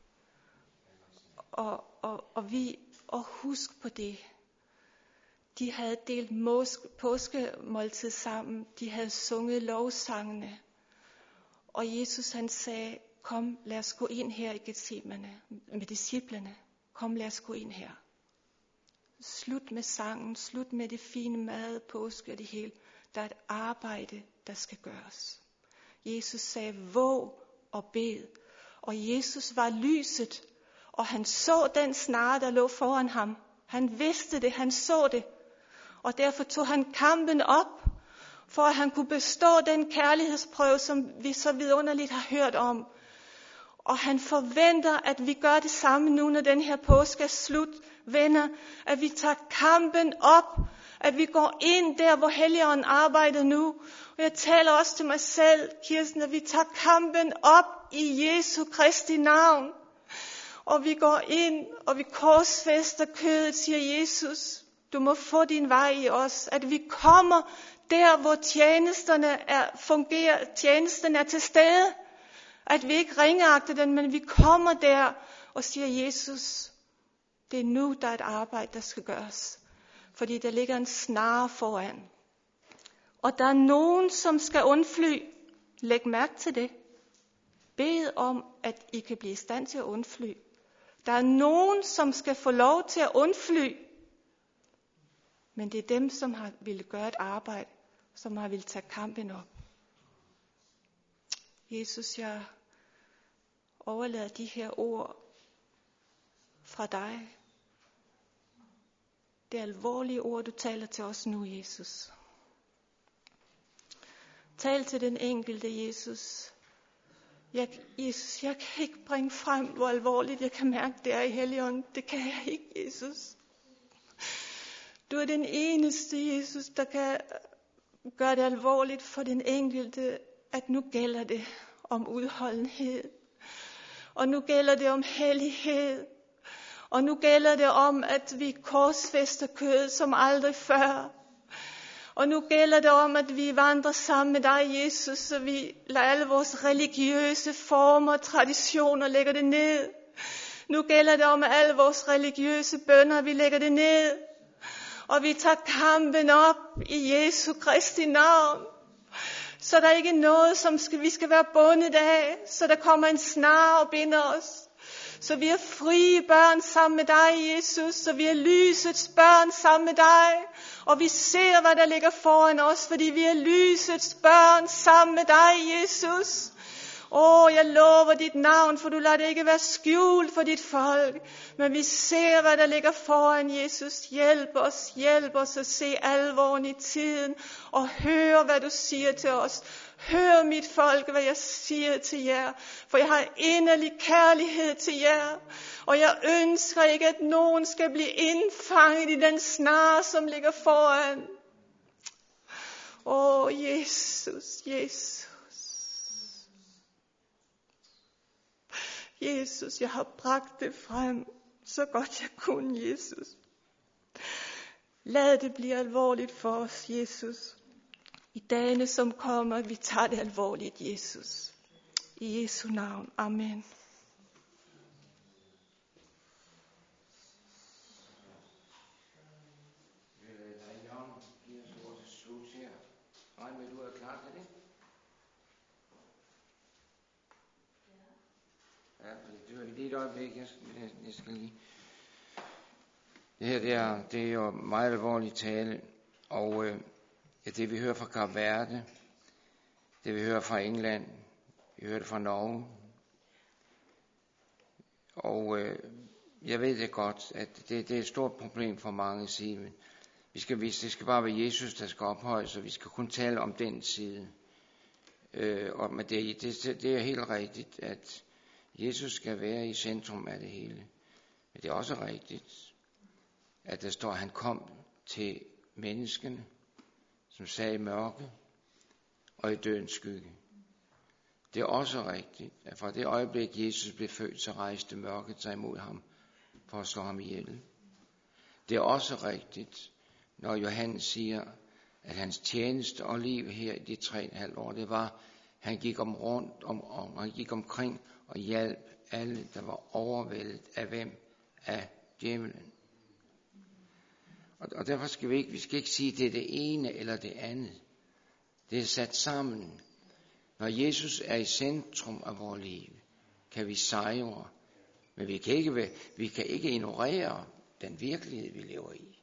Og husk på det. De havde delt påskemåltid sammen. De havde sunget lovsangene. Og Jesus han sagde, kom lad os gå ind her i Getsemane med disciplene. Kom lad os gå ind her. Slut med sangen, slut med det fine mad, påske og det hele. Der er et arbejde, der skal gøres. Jesus sagde, våg og bed. Og Jesus var lyset, og han så den snare, der lå foran ham. Han vidste det, han så det. Og derfor tog han kampen op, for at han kunne bestå den kærlighedsprøve, som vi så vidunderligt har hørt om. Og han forventer, at vi gør det samme nu, når den her påske er slut, venner. At vi tager kampen op, at vi går ind der, hvor Helligånden arbejder nu. Og jeg taler også til mig selv, Kirsten, at vi tager kampen op i Jesu Kristi navn. Og vi går ind, og vi korsfæster kødet, siger Jesus. Du må få din vej i os. At vi kommer der, hvor tjenesten er til stede. At vi ikke ringeagter den, men vi kommer der og siger, Jesus, det er nu, der er et arbejde, der skal gøres. Fordi der ligger en snare foran. Og der er nogen, som skal undfly. Læg mærke til det. Bed om, at I kan blive i stand til at undfly. Der er nogen, som skal få lov til at undfly. Men det er dem, som har ville gøre et arbejde, som har ville tage kampen op. Jesus, jeg overlader de her ord fra dig. Det er alvorlige ord, du taler til os nu, Jesus. Tal til den enkelte, Jesus. Jesus, jeg kan ikke bringe frem, hvor alvorligt jeg kan mærke det er i Helligånden. Det kan jeg ikke, Jesus. Du er den eneste, Jesus, der kan gøre det alvorligt for den enkelte, at nu gælder det om udholdenhed. Og nu gælder det om hellighed. Og nu gælder det om, at vi korsfæster kødet som aldrig før. Og nu gælder det om, at vi vandrer sammen med dig, Jesus, så vi lader alle vores religiøse former og traditioner lægger det ned. Nu gælder det om, at alle vores religiøse bønner, vi lægger det ned. Og vi tager kampen op i Jesu Kristi navn. Så der er ikke noget, som vi skal være bundet af. Så der kommer en snare og binder os. Så vi er frie børn sammen med dig, Jesus. Så vi er lysets børn sammen med dig. Og vi ser, hvad der ligger foran os, fordi vi er lysets børn sammen med dig, Jesus. Jeg lover dit navn, for du lader det ikke være skjult for dit folk. Men vi ser, hvad der ligger foran, Jesus. Hjælp os at se alvoren i tiden, og høre, hvad du siger til os. Hør mit folk, hvad jeg siger til jer, for jeg har inderlig kærlighed til jer. Og jeg ønsker ikke, at nogen skal blive indfanget i den snare, som ligger foran. Jesus. Jesus, jeg har bragt det frem, så godt jeg kunne, Jesus. Lad det blive alvorligt for os, Jesus. I dagene, som kommer, vi tager det alvorligt, Jesus. I Jesu navn. Amen. Lige et øjeblik, jeg skal lige. Det her det er jo meget alvorligt tale, og det vi hører fra Kap Verde, det vi hører fra England, vi hører det fra Norge, og jeg ved det godt, at det er et stort problem for mange at sige, men det skal bare være Jesus, der skal ophøjes, og vi skal kun tale om den side. Men det er helt rigtigt, at Jesus skal være i centrum af det hele. Men det er også rigtigt, at der står, at han kom til menneskene, som sad i mørke og i dødens skygge. Det er også rigtigt, at fra det øjeblik, Jesus blev født, så rejste mørket sig imod ham for at slå ham ihjel. Det er også rigtigt, når Johannes siger, at hans tjeneste og liv her i de 3,5 år, det var, han gik omkring og hjalp alle, der var overvældet af hvem? Af djævelen. Og derfor skal vi skal ikke sige, at det er det ene eller det andet. Det er sat sammen. Når Jesus er i centrum af vores liv, kan vi sejre. Men vi kan ikke ignorere den virkelighed, vi lever i.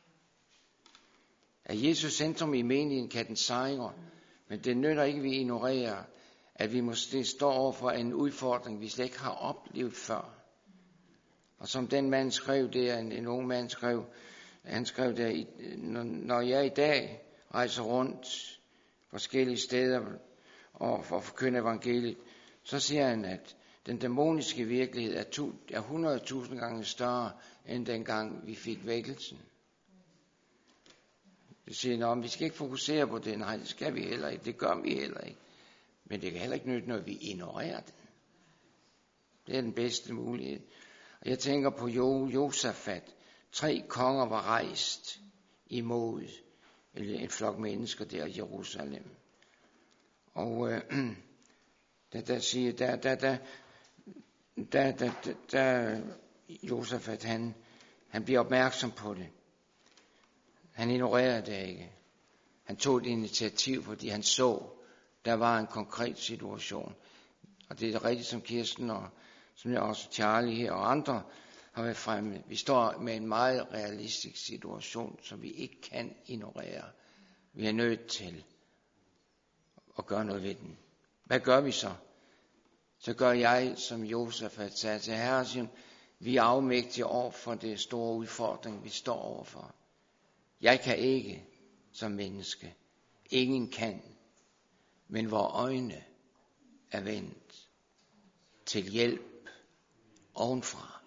Er Jesus centrum i menigheden, kan den sejre. Men det nytter ikke, at vi ignorerer, at vi måske står over for en udfordring, vi slet ikke har oplevet før. Og som den mand skrev der, en ung mand skrev, han skrev der, når jeg i dag rejser rundt forskellige steder og for at forkynde evangeliet, så siger han, at den dæmoniske virkelighed er 100.000 gange større, end dengang vi fik vækkelsen. Det siger, vi skal ikke fokusere på det. Nej, det skal vi heller ikke. Det gør vi heller ikke. Men det kan heller ikke nytte, når vi ignorerer den. Det er den bedste mulighed. Og jeg tænker på Josafat. 3 konger var rejst imod en flok mennesker der i Jerusalem. Og der Josafat, han bliver opmærksom på det. Han ignorerede det ikke. Han tog et initiativ, fordi han så, der var en konkret situation. Og det er rigtigt, som Kirsten og som jeg også Charlie her og andre har været fremme. Vi står med en meget realistisk situation, som vi ikke kan ignorere. Vi er nødt til at gøre noget ved den. Hvad gør vi så? Så gør jeg, som Josafat sagde til Herren, vi er afmægtige over for det store udfordring, vi står overfor. Jeg kan ikke som menneske. Ingen kan. Men vores øjne er vendt til hjælp ovenfra.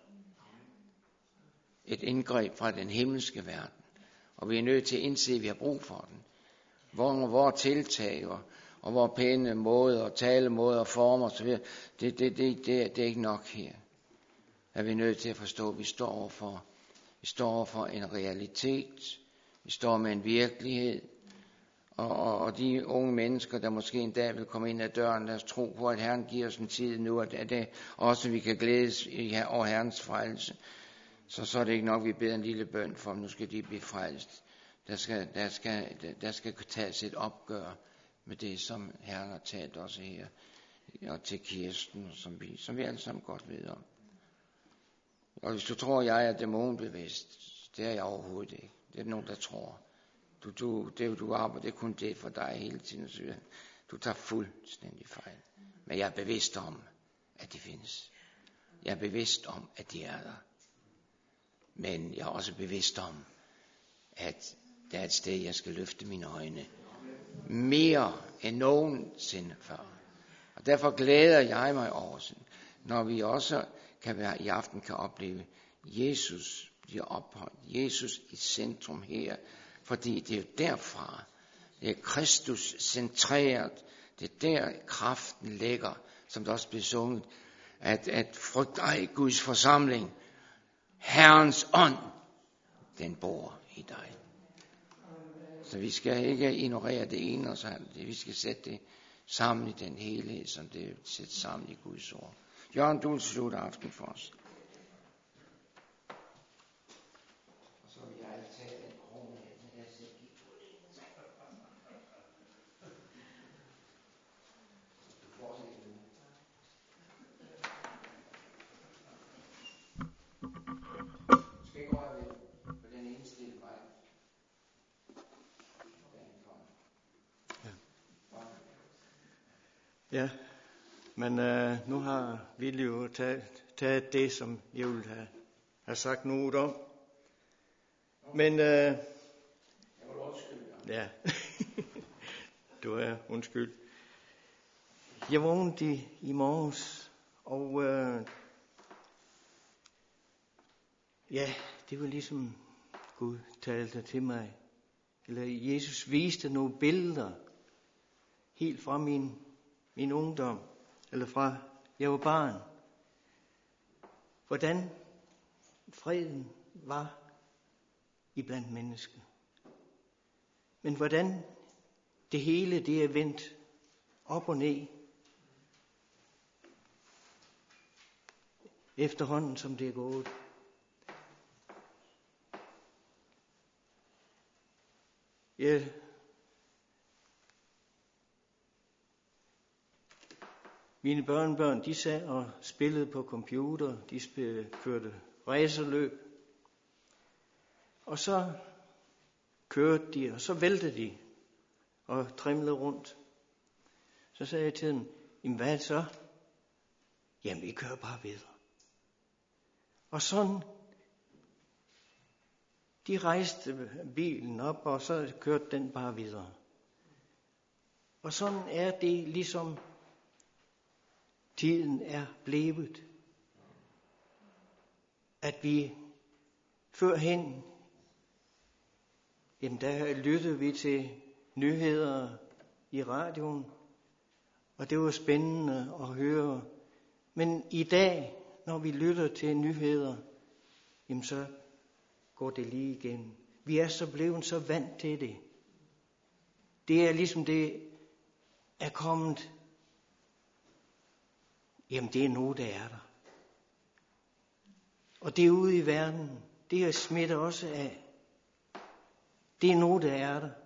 Et indgreb fra den himmelske verden. Og vi er nødt til at indse, at vi har brug for den. Vores tiltag og vores pæne måder, talemåder og former osv., det er ikke nok her. Er vi nødt til at forstå, at vi står overfor en realitet. Vi står med en virkelighed. Og de unge mennesker, der måske en dag vil komme ind ad døren, lad os tro på, at Herren giver os en tid nu, at det også vi kan glædes over Herrens frelse. Så er det ikke nok, vi beder en lille bøn for, nu skal de blive frelst. Der skal tages et opgør med det, som Herren har talt også her, og til Kirsten, som vi alle sammen godt ved om. Og hvis du tror, jeg er dæmonbevidst, det er jeg overhovedet ikke. Det er nogen, der tror. Du arbejder, det er kun det for dig hele tiden. Så du tager fuldstændig fejl. Men jeg er bevidst om, at de findes. Jeg er bevidst om, at de er der. Men jeg er også bevidst om, at der er et sted, jeg skal løfte mine øjne. Mere end nogensinde før. Og derfor glæder jeg mig over, når vi også i aften kan opleve Jesus bliver opholdt. Jesus i centrum her. Fordi det er jo derfra, det er Kristus centreret, det er der kraften ligger, som der også blev sunget, at frygt ej Guds forsamling, Herrens ånd, den bor i dig. Så vi skal ikke ignorere det ene, og så vi skal sætte det sammen i den helhed, som det er sæt sammen i Guds ord. Jørgen, du vil slutte aften for os. Ja, men nu har Ville jo taget det, som jeg ville have sagt noget om. Men ja, du er undskyld. Jeg vågnede i morges, og ja, det var ligesom Gud talte til mig. Eller Jesus viste nogle billeder helt fra min ungdom, eller fra jeg var barn. Hvordan freden var iblandt mennesker. Men hvordan det hele det er vendt op og ned. Efterhånden som det er gået. Mine børnebørn, de sad og spillede på computer, de kørte racerløb. Og så kørte de, og så væltede de og trimlede rundt. Så sagde jeg til dem, jamen hvad er det så? Jamen vi kører bare videre. Og sådan, de rejste bilen op, og så kørte den bare videre. Og sådan er det ligesom tiden er blevet. At vi førhen, jamen der lyttede vi til nyheder i radioen, og det var spændende at høre. Men i dag, når vi lytter til nyheder, jamen så går det lige igennem. Vi er så blevet så vant til det. Det er ligesom det er kommet. Jamen det er noget, der er der. Og det er ude i verden. Det er smitter også af. Det er noget, der er der.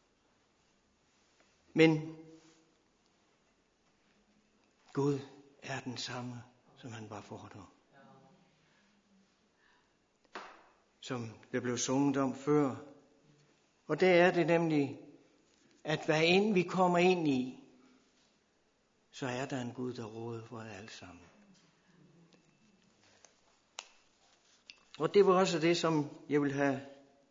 Men Gud er den samme, som han var før. Som det blev sunget om før. Og det er det nemlig, at hvad end vi kommer ind i, så er der en Gud, der råder for os alle sammen. Og det var også det, som jeg ville have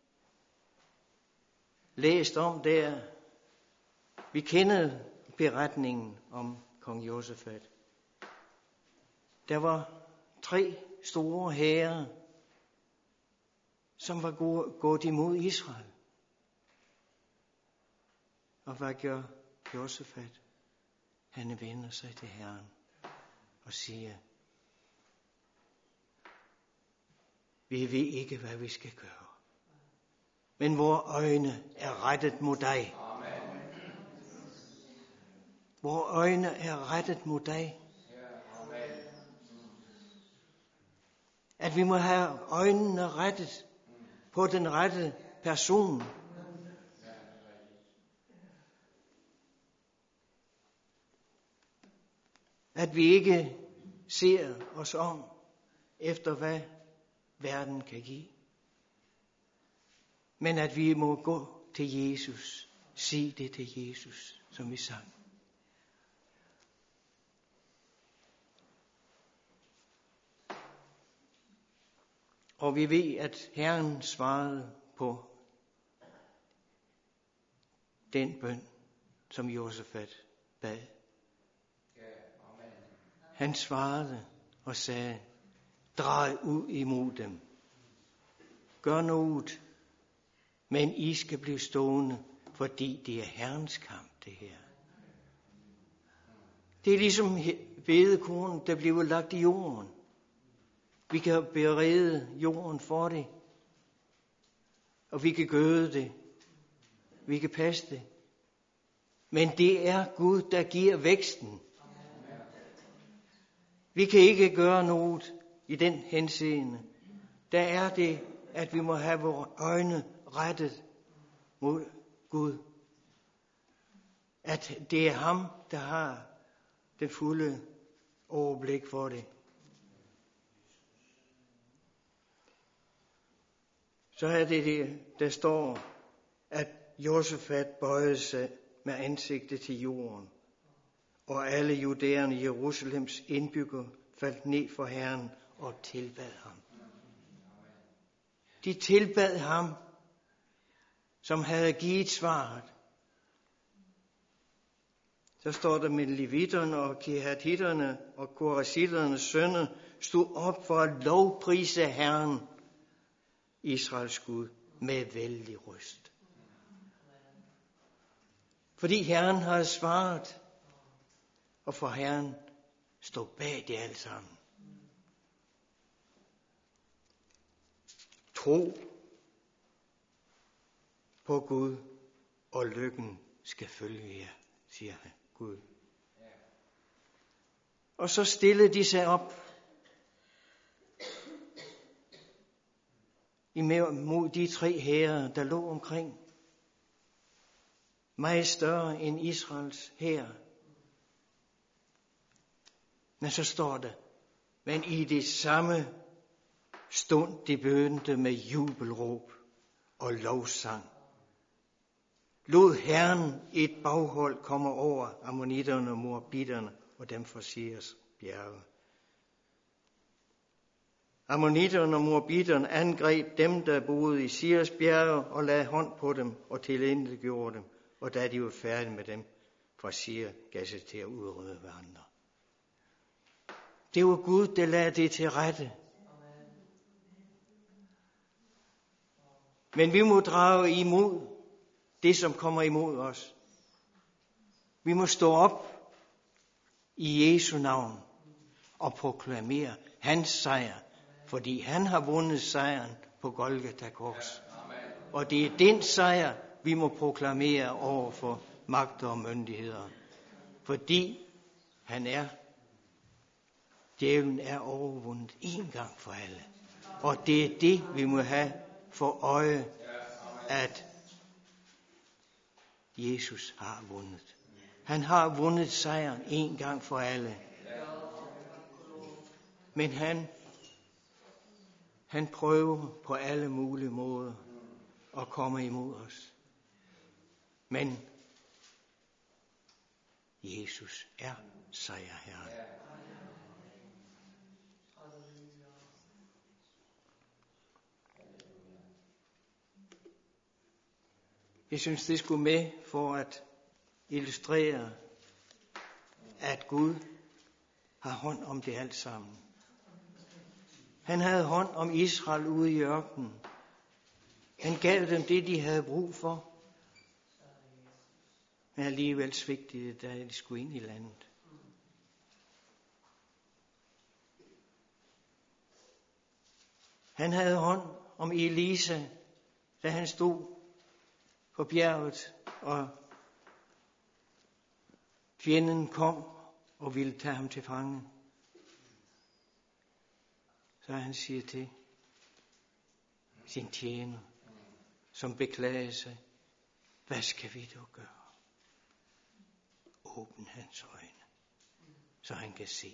læst om der. Vi kender beretningen om kong Josafat. Der var 3 store hære, som var gået imod Israel. Og hvad gør Josafat? Han vender sig til Herren og siger, vi ved ikke, hvad vi skal gøre. Men vores øjne er rettet mod dig. Amen. Vores øjne er rettet mod dig. Amen. At vi må have øjnene rettet på den rette person. At vi ikke ser os om efter, hvad verden kan give. Men at vi må gå til Jesus. Sig det til Jesus, som vi sang. Og vi ved, at Herren svarede på den bøn, som Josafat bad. Han svarede og sagde, drej ud imod dem. Gør noget, men I skal blive stående, fordi det er Herrens kamp, det her. Det er ligesom hvedekorn, der bliver lagt i jorden. Vi kan berede jorden for det, og vi kan gøde det. Vi kan passe det. Men det er Gud, der giver væksten. Vi kan ikke gøre noget i den henseende. Der er det, at vi må have vores øjne rettet mod Gud. At det er ham, der har det fulde overblik for det. Så er det, der står, at Josafat bøjede sig med ansigtet til jorden, og alle judæerne i Jerusalems indbyggere faldt ned for Herren og tilbad ham. De tilbad ham, som havde givet svaret. Så står der med levitterne og kehathitterne og korasitternes sønner stod op for at lovprise Herren, Israels Gud, med vældig røst. Fordi Herren havde svaret, og for Herren stod bag det alle sammen. Tro på Gud, og lykken skal følge jer, siger han, Gud. Og så stillede de sig op imod de 3 hære, der lå omkring. Meget større end Israels hær. Men så står der, men i det samme stund de bønnede med jubelråb og lovsang. Lod Herren et baghold komme over ammonitterne og moabitterne og dem fra Seirs bjerge. Ammonitterne og moabitterne angreb dem, der boede i Seirs bjerge, og lagde hånd på dem og tilintetgjorde dem. Og da de var færdige med dem, fra Seir gav sig til at udrydde hverandre. Det var Gud, der lagde det til rette. Men vi må drage imod det, som kommer imod os. Vi må stå op i Jesu navn og proklamere hans sejr, fordi han har vundet sejren på Golgata Kors. Og det er den sejr, vi må proklamere over for magter og myndigheder. Fordi djævlen er overvundet en gang for alle. Og det er det, vi må have for øje, at Jesus har vundet. Han har vundet sejren en gang for alle. Men han prøver på alle mulige måder at komme imod os. Men Jesus er sejrherren. Jeg synes, det skulle med for at illustrere, at Gud har hånd om det alt sammen. Han havde hånd om Israel ude i ørkenen. Han gav dem det, de havde brug for. Men alligevel svigtede det, da de skulle ind i landet. Han havde hånd om Elisa, da han stod på bjerget, og fjenden kom og ville tage ham til fange. Så han siger til sin tjener, som beklager sig, hvad skal vi dog gøre? Åbn hans øjne, så han kan se.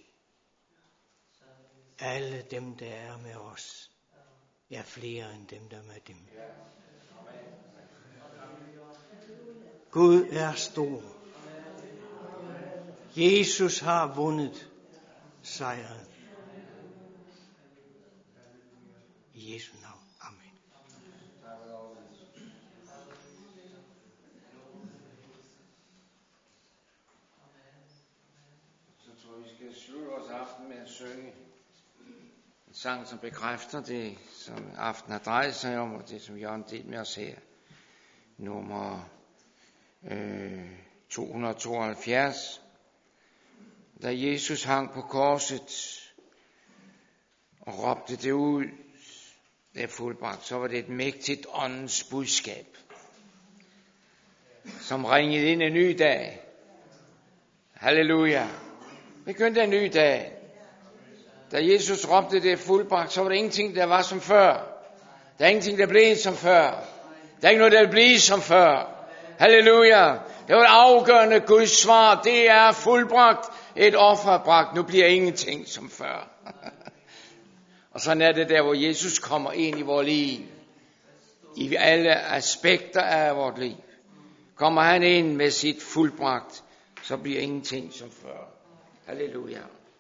Alle dem, der er med os, er flere end dem, der er med dem. Gud er stor. Jesus har vundet sejren. I Jesu navn. Amen. Så tror jeg, vi skal slutte vores aften med at synge en sang, som bekræfter det, som aftenen har drejet sig om, og det, som Jørgen delte med os her. Nummer 272. Da Jesus hang på korset og råbte det ud, det er fuldbragt, så var det et mægtigt åndens budskab, som ringede ind en ny dag. Halleluja. Begyndte en ny dag. Da Jesus råbte det er fuldbragt, så var der ingenting, der var som før. Der er ingenting, der blev som før. Der er ikke noget, der vil blive som før. Halleluja. Det var et afgørende Guds svar. Det er fuldbragt. Et offer bragt. Nu bliver ingenting som før. Og sådan er det der, hvor Jesus kommer ind i vores liv. I alle aspekter af vores liv. Kommer han ind med sit fuldbragt, så bliver ingenting som før. Halleluja.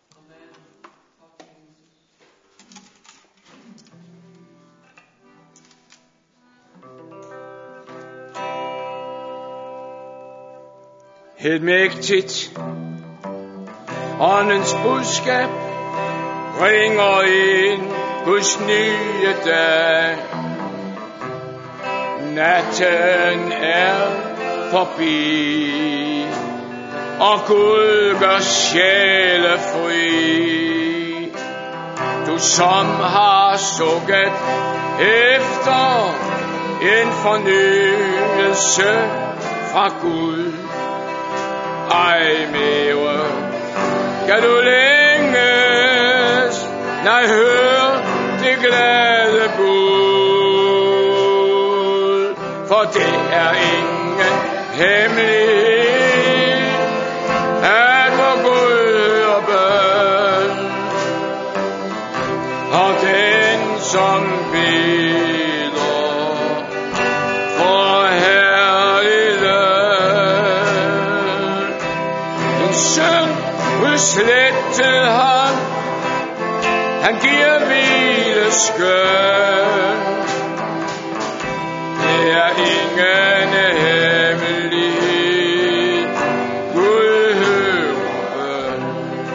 Et mægtigt åndens budskab ringer ind Guds nye dag. Natten er forbi, og Gud gør sjæle fri. Du som har sukket efter en fornyelse fra Gud, ej mere kan du længes, nej hør det glade bud, for det er ingen hemmelighed, at vor Gud hører bøn, og den som beder for herligheden, en søn udslettet han giver hvile skøn. Det er ingen hemmelighed, Gud hører bøn.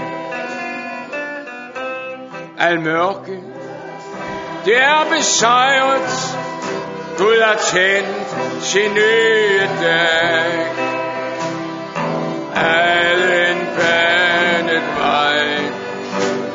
Al mørke, det er besejret, Gud har tændt sin nye dag. Al en banet vej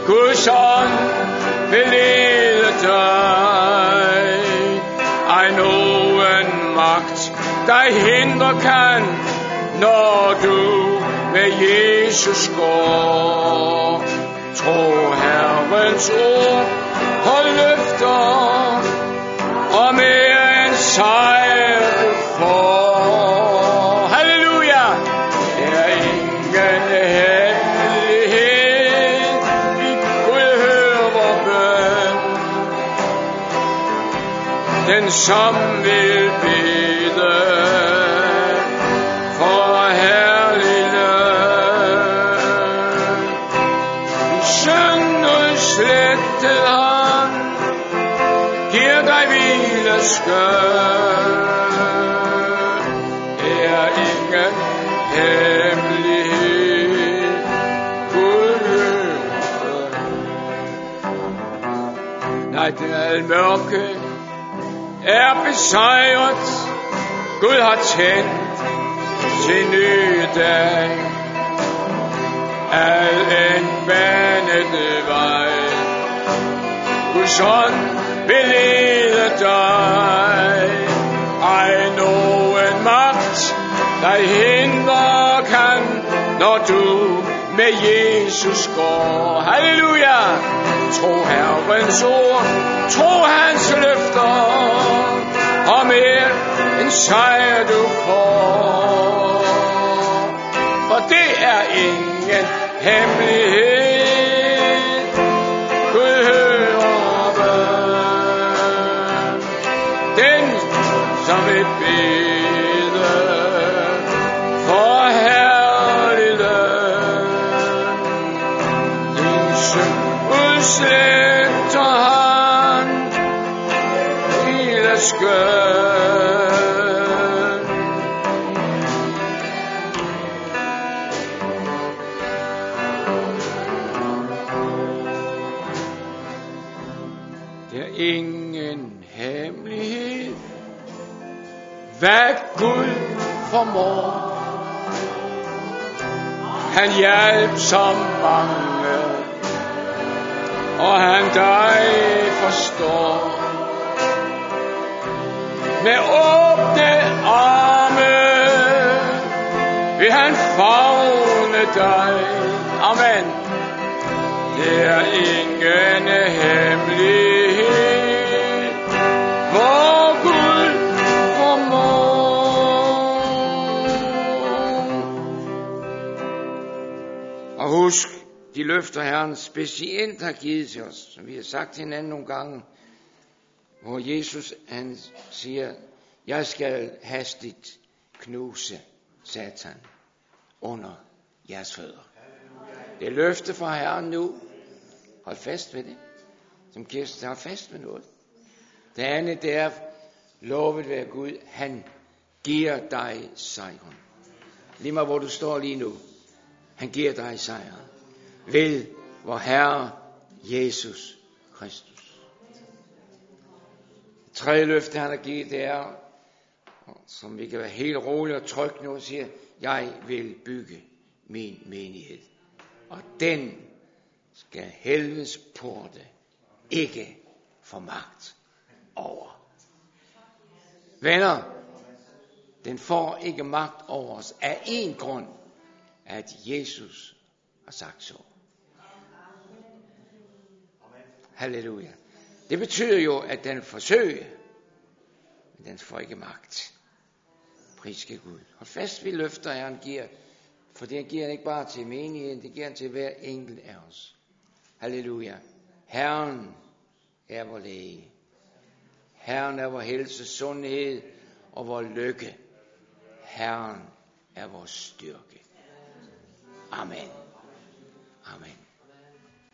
Guds ånd vil lede dig. Ej nogen magt dig hindre kan, når du med Jesus går. Tro Herrens ord, hold løfter, og mere end sejr du får. Halleluja! Der er ingen hemmelighed, vi Gud hører vor bøn. Den som vil bede for herlig løn, i synd udslettet han, giver dig hvile skøn. Det er ingen hemmelighed, Gud hører. Nej, den al mørke er besejret, Gud har tændt til ny dag. Al en banet vej, Guds ånd vil lede dig. Ej nogen magt dig hindre kan, når du med Jesus går. Halleluja! Tro Herrens ord, tro hans løfter, og mere end sejr du får. For det er ingen hemmelighed, Gud hører bøn. Den som vil bede for herlig løn, din synd udsletter han hele skøn. Der er ingen hemmelighed, hvad Gud formår. Han hjælper som mange, og han dig forstår. Med åbne arme vil han favne dig. Amen. Det er ingen hemmelighed, hvor Gud formår. Og husk de løfter, Herren specielt har givet til os, som vi har sagt til hinanden nogle gange, hvor Jesus han siger, jeg skal hastigt knuse Satan under jeres fødder. Det er løfte fra Herren nu. Hold fast ved det. Som Kirsten, hold fast ved noget. Det andet, det er, lovet være Gud, han giver dig sejren. Lige meget hvor du står lige nu. Han giver dig sejren. Ved vor Herre Jesus Kristus. Det tredje løfte, han har givet, det er, som vi kan være helt rolige og trygge nu, siger, jeg vil bygge min menighed. Og den skal helvedes porte ikke få magt over. Venner, den får ikke magt over os af en grund, at Jesus har sagt så. Halleluja. Det betyder jo, at den forsøger, men den får ikke magt. Priske Gud. Hold fast ved løfter, han giver, for det giver han ikke bare til menigheden, det giver han til hver enkelt af os. Halleluja. Herren er vor læge. Herren er vor helse, sundhed og vor lykke. Herren er vores styrke. Amen. Amen.